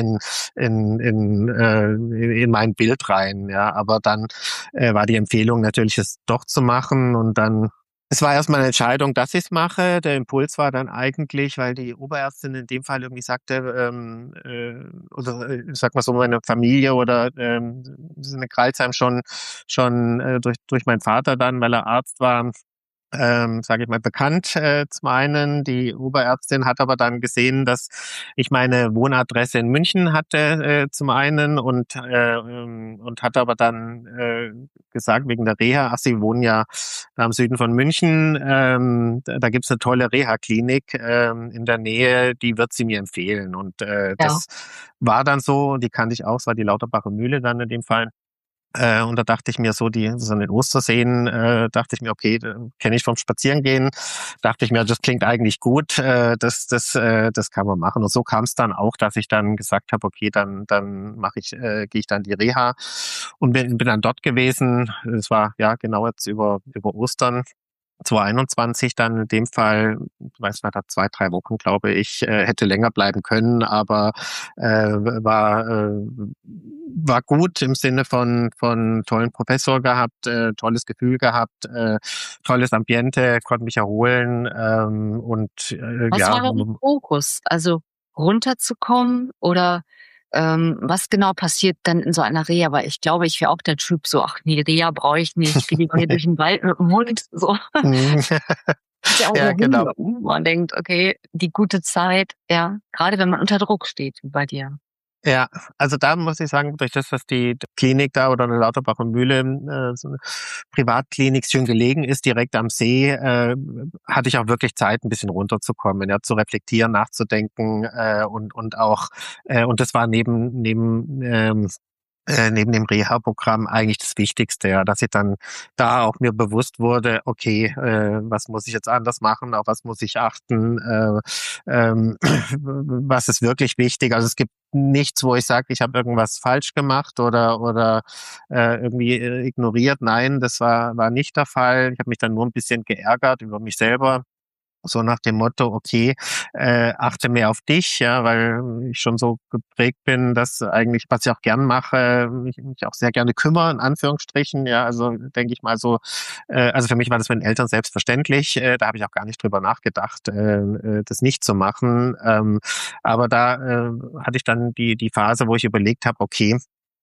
in mein Bild rein. Ja, aber dann war die Empfehlung natürlich, es doch zu machen. Und dann, es war erstmal eine Entscheidung, dass ich es mache. Der Impuls war dann eigentlich, weil die Oberärztin in dem Fall irgendwie sagte, oder ich sag mal so, meine Familie oder in Kreilsheim schon durch meinen Vater dann, weil er Arzt war, sage ich mal, bekannt zum einen. Die Oberärztin hat aber dann gesehen, dass ich meine Wohnadresse in München hatte zum einen und hat aber dann gesagt, wegen der Reha, ach, Sie wohnen ja da im Süden von München, da gibt's eine tolle Reha-Klinik in der Nähe, die wird sie mir empfehlen. Und das war dann so, die kannte ich auch, es war die Lauterbacher Mühle dann in dem Fall. Und da dachte ich mir so in den Osterseen, dachte ich mir, okay, kenne ich vom Spazierengehen, dachte ich mir, das klingt eigentlich gut, das kann man machen. Und so kam es dann auch, dass ich dann gesagt habe, okay, dann gehe ich dann die Reha und bin dann dort gewesen. Es war ja genau jetzt über Ostern 2021 dann in dem Fall, ich weiß nicht, 2, 3 Wochen, glaube ich, hätte länger bleiben können, aber war gut im Sinne von tollen Professor gehabt, tolles Gefühl gehabt, tolles Ambiente, konnte mich erholen Was war denn der Fokus? Also runterzukommen oder was genau passiert dann in so einer Reha? Weil ich glaube, ich wäre auch der Typ so, ach nee, Reha brauche ich nicht, ich gehe lieber hier durch den Wald mit dem Hund. So. Ist ja auch Ja, genau. Man denkt, okay, die gute Zeit, ja, gerade wenn man unter Druck steht, wie bei dir. Ja, also da muss ich sagen, durch das, dass die Klinik da oder eine Lauterbacher Mühle, so eine Privatklinik schön gelegen ist, direkt am See, hatte ich auch wirklich Zeit, ein bisschen runterzukommen, ja, zu reflektieren, nachzudenken und auch, und das war neben dem Reha-Programm eigentlich das Wichtigste, ja, dass ich dann da auch mir bewusst wurde, okay, was muss ich jetzt anders machen, auf was muss ich achten, was ist wirklich wichtig. Also es gibt nichts, wo ich sage, ich habe irgendwas falsch gemacht oder irgendwie ignoriert. Nein, das war nicht der Fall. Ich habe mich dann nur ein bisschen geärgert über mich selber. So nach dem Motto, okay, achte mehr auf dich, ja, weil ich schon so geprägt bin, dass eigentlich, was ich auch gern mache, mich auch sehr gerne kümmere, in Anführungsstrichen, ja, also denke ich mal so, also für mich war das mit den Eltern selbstverständlich, da habe ich auch gar nicht drüber nachgedacht, das nicht zu machen, aber da hatte ich dann die Phase, wo ich überlegt habe, okay,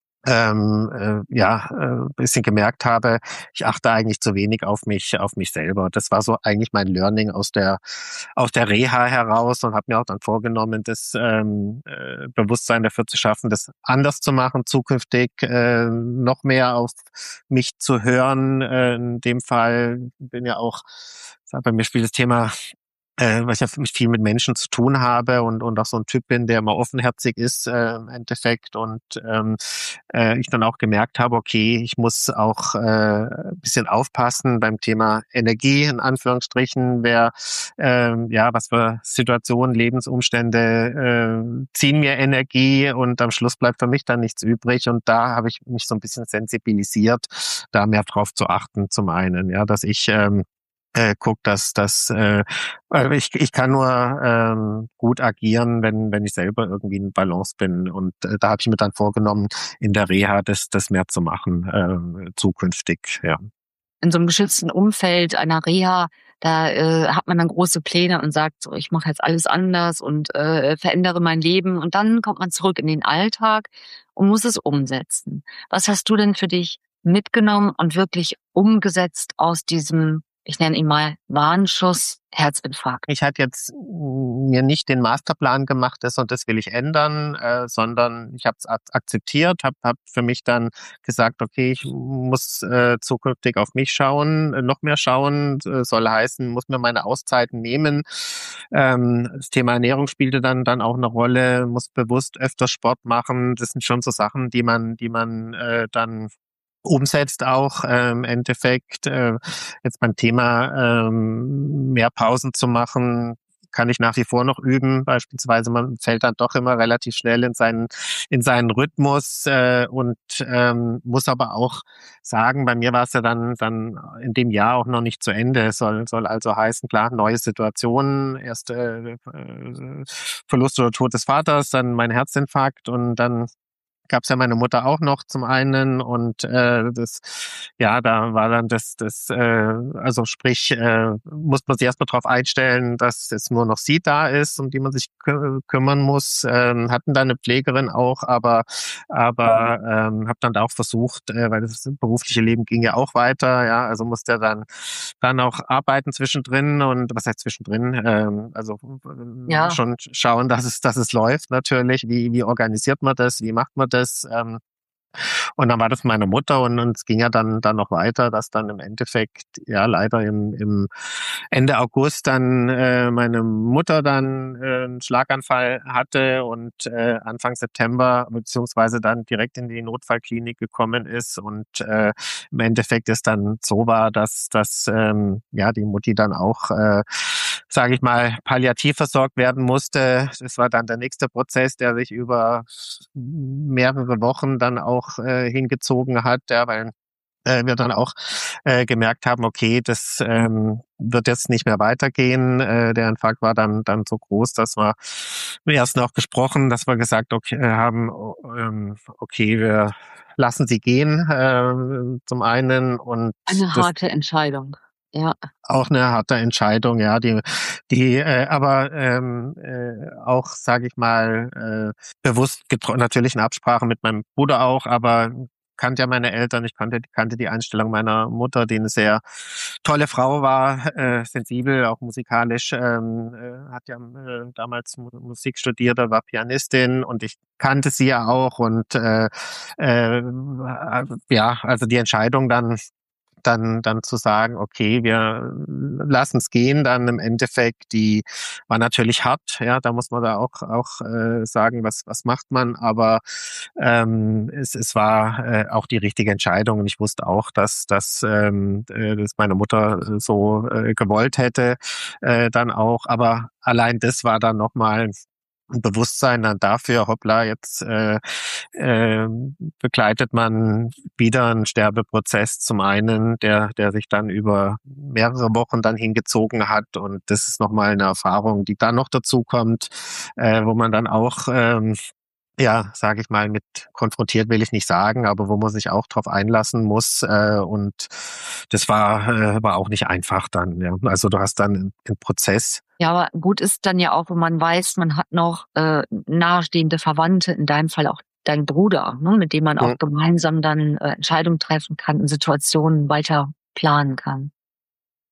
bisschen gemerkt habe, ich achte eigentlich zu wenig auf mich selber. Das war so eigentlich mein Learning aus der Reha heraus und habe mir auch dann vorgenommen, das Bewusstsein dafür zu schaffen, das anders zu machen, zukünftig noch mehr auf mich zu hören. In dem Fall bin ja auch, bei mir spielt das Thema weil ich ja viel mit Menschen zu tun habe und auch so ein Typ bin, der immer offenherzig ist im Endeffekt und ich dann auch gemerkt habe, okay, ich muss auch ein bisschen aufpassen beim Thema Energie, in Anführungsstrichen, was für Situationen, Lebensumstände ziehen mir Energie und am Schluss bleibt für mich dann nichts übrig und da habe ich mich so ein bisschen sensibilisiert, da mehr drauf zu achten zum einen, ja, dass ich guck, ich kann nur gut agieren, wenn ich selber irgendwie in Balance bin. Und da habe ich mir dann vorgenommen, in der Reha das mehr zu machen, zukünftig, ja. In so einem geschützten Umfeld einer Reha, da hat man dann große Pläne und sagt so, ich mache jetzt alles anders und verändere mein Leben. Und dann kommt man zurück in den Alltag und muss es umsetzen. Was hast du denn für dich mitgenommen und wirklich umgesetzt aus diesem, ich nenne ihn mal, Warnschuss, Herzinfarkt? Ich hatte jetzt mir nicht den Masterplan gemacht, das und das will ich ändern, sondern ich habe es akzeptiert, habe für mich dann gesagt, okay, ich muss zukünftig auf mich schauen, noch mehr schauen, soll heißen, muss mir meine Auszeiten nehmen. Das Thema Ernährung spielte dann auch eine Rolle, muss bewusst öfter Sport machen. Das sind schon so Sachen, die man dann umsetzt auch im Endeffekt. Jetzt beim Thema mehr Pausen zu machen, kann ich nach wie vor noch üben. Beispielsweise, man fällt dann doch immer relativ schnell in seinen Rhythmus und muss aber auch sagen, bei mir war es ja dann in dem Jahr auch noch nicht zu Ende. Soll also heißen, klar, neue Situationen, erst Verlust oder Tod des Vaters, dann mein Herzinfarkt und dann gab's ja meine Mutter auch noch zum einen und da war dann also sprich, muss man sich erstmal darauf einstellen, dass jetzt nur noch sie da ist, um die man sich kümmern muss. Hatten da eine Pflegerin auch, aber habe dann auch versucht, weil das berufliche Leben ging ja auch weiter, ja, also musste er dann auch arbeiten zwischendrin und was heißt zwischendrin? Schon schauen, dass es läuft natürlich. Wie organisiert man das? Wie macht man das? Und dann war das meine Mutter und es ging ja dann noch weiter, dass dann im Endeffekt ja leider im Ende August dann meine Mutter dann einen Schlaganfall hatte und Anfang September beziehungsweise dann direkt in die Notfallklinik gekommen ist und im Endeffekt es dann so war, dass die Mutti dann auch sage ich mal, palliativ versorgt werden musste. Das war dann der nächste Prozess, der sich über mehrere Wochen dann auch hingezogen hat, ja, weil wir dann auch gemerkt haben, okay, das wird jetzt nicht mehr weitergehen. Der Infarkt war dann so groß, dass wir erst noch gesprochen, dass wir gesagt haben, okay, wir lassen sie gehen zum einen und eine harte Entscheidung. Ja. Auch eine harte Entscheidung, ja, aber auch, sage ich mal, bewusst natürlich in Absprache mit meinem Bruder auch, aber kannte ja meine Eltern, ich kannte die Einstellung meiner Mutter, die eine sehr tolle Frau war, sensibel, auch musikalisch, hat ja damals Musik studiert, war Pianistin und ich kannte sie ja auch und also die Entscheidung dann zu sagen, okay, wir lassen es gehen, dann im Endeffekt, die war natürlich hart, ja, da muss man da auch sagen, was macht man, aber es war auch die richtige Entscheidung und ich wusste auch, dass meine Mutter so gewollt hätte, dann auch, aber allein das war dann nochmal ein Bewusstsein dann dafür, hoppla, jetzt begleitet man wieder einen Sterbeprozess zum einen, der sich dann über mehrere Wochen dann hingezogen hat und das ist nochmal eine Erfahrung, die dann noch dazu kommt, wo man dann auch sage ich mal, mit konfrontiert will ich nicht sagen, aber wo man sich auch drauf einlassen muss und das war auch nicht einfach dann. Ja. Also du hast dann einen Prozess. Ja, aber gut ist dann ja auch, wenn man weiß, man hat noch nahestehende Verwandte, in deinem Fall auch dein Bruder, ne, mit dem man auch gemeinsam dann Entscheidungen treffen kann und Situationen weiter planen kann.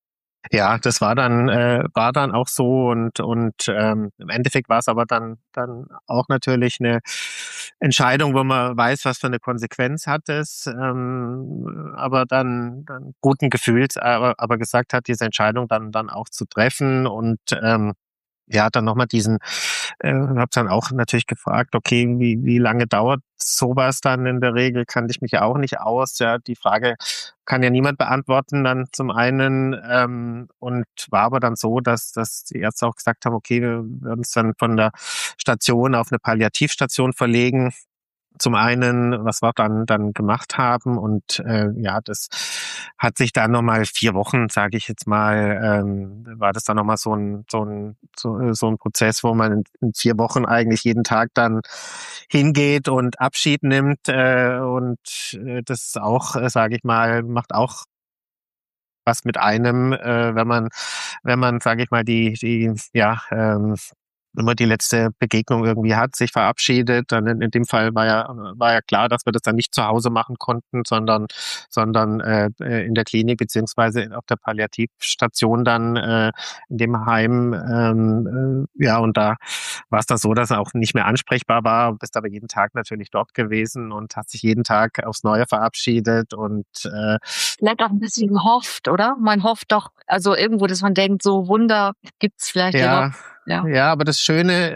Ja, das war dann auch so und im Endeffekt war es aber dann auch natürlich eine Entscheidung, wo man weiß, was für eine Konsequenz hat es, aber dann guten Gefühls, aber gesagt hat, diese Entscheidung dann auch zu treffen und ja, dann nochmal habe dann auch natürlich gefragt, okay, wie lange dauert sowas dann in der Regel? Kannte ich mich ja auch nicht aus. Ja, die Frage kann ja niemand beantworten dann zum einen und war aber dann so, dass die Ärzte auch gesagt haben, okay, wir werden es dann von der Station auf eine Palliativstation verlegen. Zum einen, was wir dann gemacht haben und ja, das hat sich dann nochmal 4 Wochen, sage ich jetzt mal, war das dann nochmal so ein Prozess, wo man in 4 Wochen eigentlich jeden Tag dann hingeht und Abschied nimmt und das ist auch, sage ich mal, macht auch was mit einem, wenn man, sage ich mal, die ja wenn man die letzte Begegnung irgendwie hat, sich verabschiedet, dann in dem Fall war ja klar, dass wir das dann nicht zu Hause machen konnten, sondern in der Klinik beziehungsweise auf der Palliativstation dann in dem Heim. Ja, und da war es dann so, dass er auch nicht mehr ansprechbar war, bist aber jeden Tag natürlich dort gewesen und hat sich jeden Tag aufs Neue verabschiedet und Vielleicht auch ein bisschen gehofft, oder? Man hofft doch, also irgendwo, dass man denkt, so Wunder gibt's vielleicht ja ja, noch. Ja. ja, aber das Schöne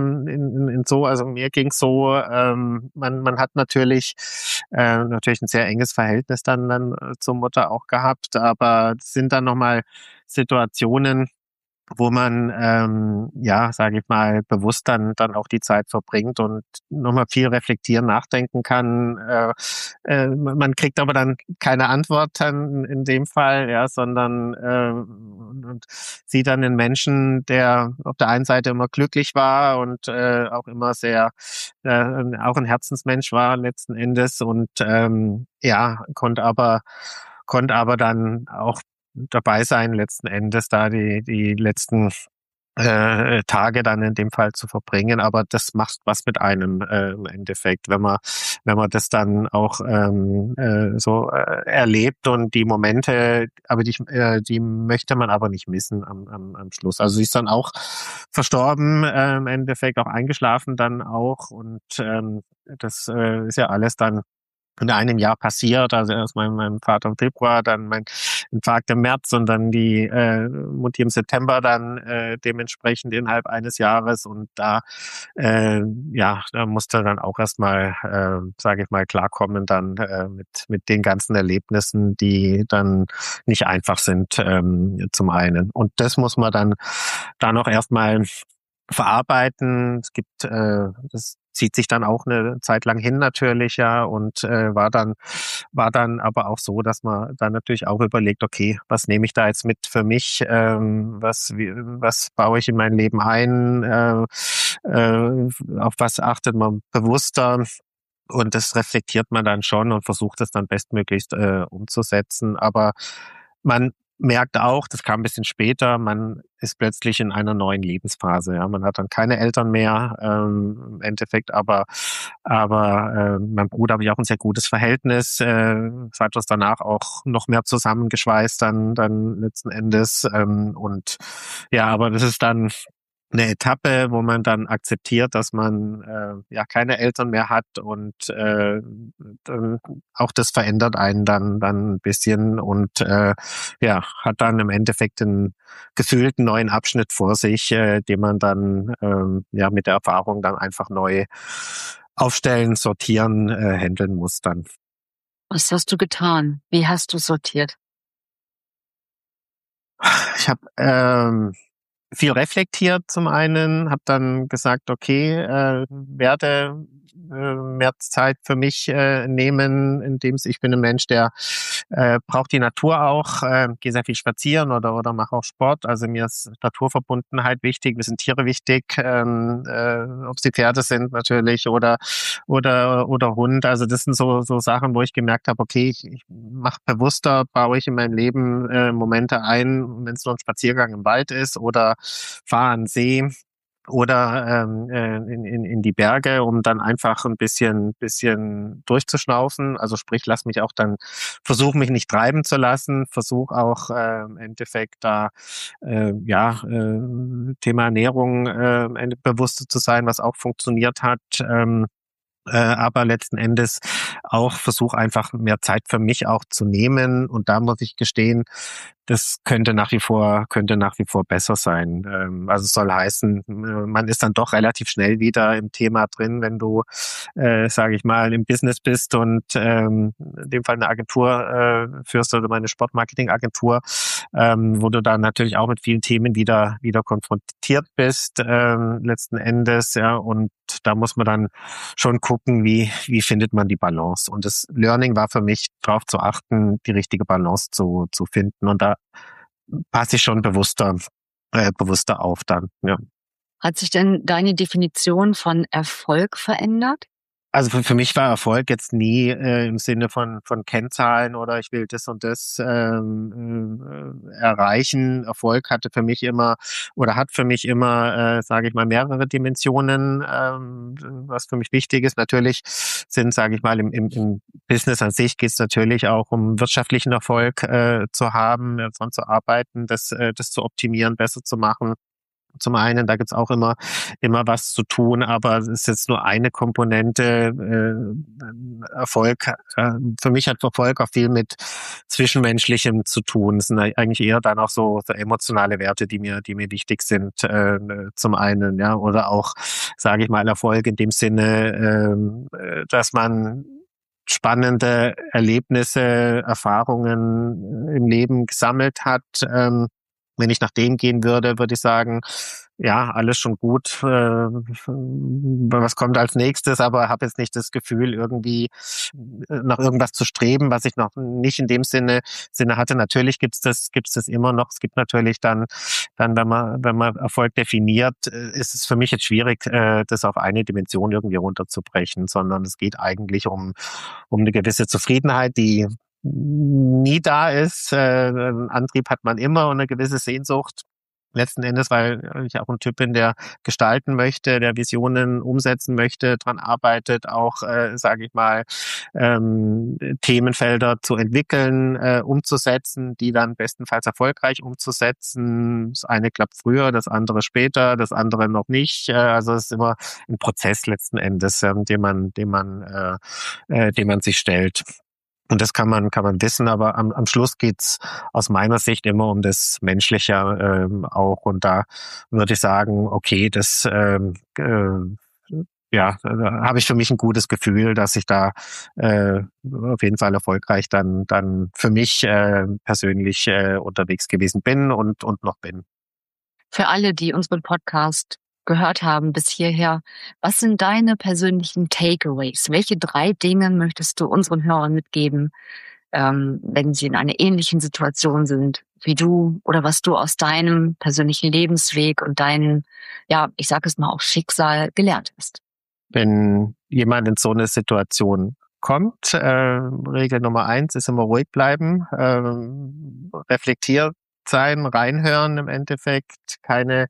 also mir ging's so, man hat natürlich ein sehr enges Verhältnis dann zur Mutter auch gehabt, aber es sind dann nochmal Situationen, wo man, ja, sage ich mal, bewusst dann auch die Zeit verbringt und nochmal viel reflektieren, nachdenken kann. Man kriegt aber dann keine Antwort dann in dem Fall, ja, sondern und sieht dann den Menschen, der auf der einen Seite immer glücklich war und auch immer sehr, auch ein Herzensmensch war letzten Endes und ja, konnte aber dann auch dabei sein, letzten Endes da die letzten Tage dann in dem Fall zu verbringen, aber das macht was mit einem im Endeffekt, wenn man das dann auch so erlebt und die Momente, aber die möchte man aber nicht missen am Schluss. Also sie ist dann auch verstorben, im Endeffekt auch eingeschlafen dann auch und das ist ja alles dann in einem Jahr passiert, also erst meinem Vater im Februar, dann mein Infarkt im März und dann die Mutti im September dann dementsprechend innerhalb eines Jahres und ja, da musste dann auch erstmal, sage ich mal, klarkommen dann mit den ganzen Erlebnissen, die dann nicht einfach sind zum einen. Und das muss man dann auch erstmal verarbeiten. Es gibt, das zieht sich dann auch eine Zeit lang hin natürlich, ja, und war dann aber auch so, dass man dann natürlich auch überlegt, okay, was nehme ich da jetzt mit für mich, was baue ich in mein Leben ein, auf was achtet man bewusster. Und das reflektiert man dann schon und versucht es dann bestmöglichst umzusetzen. Aber man merkt auch, das kam ein bisschen später, man ist plötzlich in einer neuen Lebensphase. Ja, man hat dann keine Eltern mehr im Endeffekt, aber mein Bruder habe ich auch ein sehr gutes Verhältnis. Es hat uns danach auch noch mehr zusammengeschweißt dann letzten Endes. Und ja, aber das ist dann eine Etappe, wo man dann akzeptiert, dass man ja keine Eltern mehr hat und dann auch das verändert einen dann ein bisschen und ja, hat dann im Endeffekt einen gefühlten neuen Abschnitt vor sich, den man dann ja mit der Erfahrung dann einfach neu aufstellen, sortieren, handeln muss dann. Was hast du getan? Wie hast du sortiert? Ich habe viel reflektiert zum einen, habe dann gesagt, okay, werde mehr Zeit für mich nehmen, indem ich bin ein Mensch, der braucht die Natur auch, gehe sehr viel spazieren oder mache auch Sport. Also mir ist Naturverbundenheit wichtig, mir sind Tiere wichtig, ob sie Pferde sind natürlich oder Hund. Also das sind so Sachen, wo ich gemerkt habe, okay, ich mache bewusster, baue ich in meinem Leben Momente ein, wenn es nur ein Spaziergang im Wald ist oder fahre an den See oder in die Berge, um dann einfach ein bisschen durchzuschnaufen. Also sprich, versuche mich nicht treiben zu lassen, versuche auch im Endeffekt da Thema Ernährung bewusster zu sein, was auch funktioniert hat. Aber letzten Endes auch versuche einfach mehr Zeit für mich auch zu nehmen. Und da muss ich gestehen, das könnte nach wie vor besser sein. Also es soll heißen, man ist dann doch relativ schnell wieder im Thema drin, wenn du, sage ich mal, im Business bist und in dem Fall eine Agentur führst oder meine Sportmarketing-Agentur, wo du dann natürlich auch mit vielen Themen wieder konfrontiert bist, letzten Endes, ja, und da muss man dann schon gucken, wie findet man die Balance. Und das Learning war für mich, darauf zu achten, die richtige Balance zu finden. Und da passe ich schon bewusster auf dann, ja. Hat sich denn deine Definition von Erfolg verändert? Also für mich war Erfolg jetzt nie im Sinne von Kennzahlen oder ich will das und das erreichen. Erfolg hat für mich immer, sage ich mal, mehrere Dimensionen, was für mich wichtig ist. Natürlich sind, sage ich mal, im Business an sich geht es natürlich auch um wirtschaftlichen Erfolg zu haben, daran zu arbeiten, das zu optimieren, besser zu machen. Zum einen, da gibt's auch immer was zu tun, aber es ist jetzt nur eine Komponente. Erfolg, für mich hat Erfolg auch viel mit Zwischenmenschlichem zu tun. Es sind eigentlich eher dann auch so emotionale Werte, die mir wichtig sind. Zum einen, ja, oder auch, sage ich mal, Erfolg in dem Sinne, dass man spannende Erlebnisse, Erfahrungen im Leben gesammelt hat. Wenn ich nach dem gehen würde, würde ich sagen, ja, alles schon gut. Was kommt als nächstes? Aber habe jetzt nicht das Gefühl, irgendwie nach irgendwas zu streben, was ich noch nicht in dem Sinne hatte. Natürlich gibt's das immer noch. Es gibt natürlich dann, wenn man Erfolg definiert, ist es für mich jetzt schwierig, das auf eine Dimension irgendwie runterzubrechen, sondern es geht eigentlich um eine gewisse Zufriedenheit, die nie da ist. Einen Antrieb hat man immer und eine gewisse Sehnsucht. Letzten Endes, weil ich auch ein Typ bin, der gestalten möchte, der Visionen umsetzen möchte, dran arbeitet, auch, sage ich mal, Themenfelder zu entwickeln, umzusetzen, die dann bestenfalls erfolgreich umzusetzen. Das eine klappt früher, das andere später, das andere noch nicht. Also es ist immer ein Prozess letzten Endes, den man sich stellt. Und das kann man wissen, aber am Schluss geht's aus meiner Sicht immer um das Menschliche auch. Und da würde ich sagen, okay, da habe ich für mich ein gutes Gefühl, dass ich da auf jeden Fall erfolgreich dann für mich persönlich unterwegs gewesen bin und noch bin. Für alle, die unseren Podcast gehört haben bis hierher, was sind deine persönlichen Takeaways? Welche 3 Dinge möchtest du unseren Hörern mitgeben, wenn sie in einer ähnlichen Situation sind wie du oder was du aus deinem persönlichen Lebensweg und deinem, ja, ich sage es mal auch Schicksal gelernt hast? Wenn jemand in so eine Situation kommt, Regel Nummer 1 ist immer ruhig bleiben, reflektiert sein, reinhören im Endeffekt, keine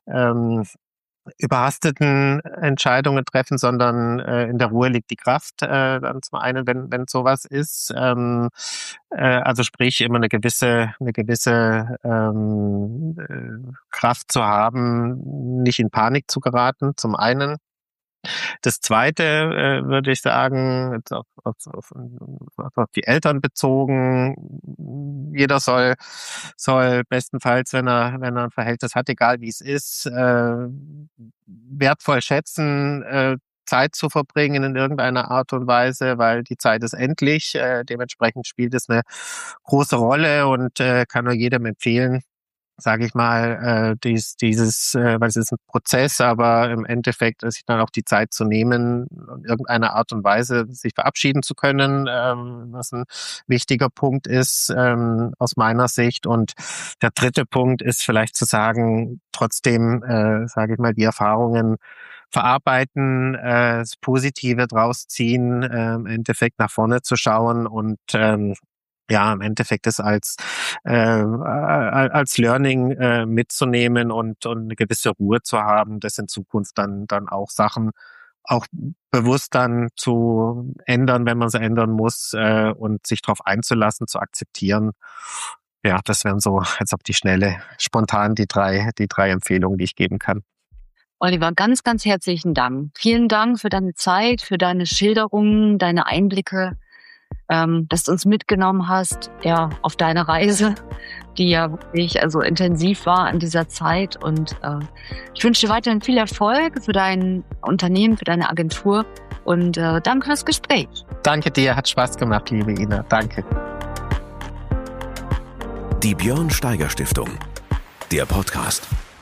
überhasteten Entscheidungen treffen, sondern in der Ruhe liegt die Kraft. Dann zum einen, wenn sowas ist, also sprich immer eine gewisse Kraft zu haben, nicht in Panik zu geraten. Zum einen. Das Zweite würde ich sagen, jetzt auf die Eltern bezogen. Jeder soll bestenfalls, wenn er ein Verhältnis hat, egal wie es ist, wertvoll schätzen, Zeit zu verbringen in irgendeiner Art und Weise, weil die Zeit ist endlich. Dementsprechend spielt es eine große Rolle und kann nur jedem empfehlen, sage ich mal, weil es ist ein Prozess, aber im Endeffekt sich dann auch die Zeit zu nehmen, in irgendeiner Art und Weise sich verabschieden zu können, was ein wichtiger Punkt ist aus meiner Sicht. Und der dritte Punkt ist vielleicht zu sagen, trotzdem, sage ich mal, die Erfahrungen verarbeiten, das Positive draus ziehen, im Endeffekt nach vorne zu schauen und ja, im Endeffekt das als Learning mitzunehmen und eine gewisse Ruhe zu haben, das in Zukunft dann auch Sachen auch bewusst dann zu ändern, wenn man sie ändern muss, und sich darauf einzulassen, zu akzeptieren. Ja, das wären so jetzt auf die Schnelle spontan die drei Empfehlungen, die ich geben kann. Oliver, ganz, ganz herzlichen Dank. Vielen Dank für deine Zeit, für deine Schilderungen, deine Einblicke, dass du uns mitgenommen hast, ja, auf deine Reise, die ja wirklich intensiv war in dieser Zeit. Und ich wünsche dir weiterhin viel Erfolg für dein Unternehmen, für deine Agentur und danke fürs Gespräch. Danke dir, hat Spaß gemacht, liebe Ina. Danke. Die Björn Steiger Stiftung, der Podcast.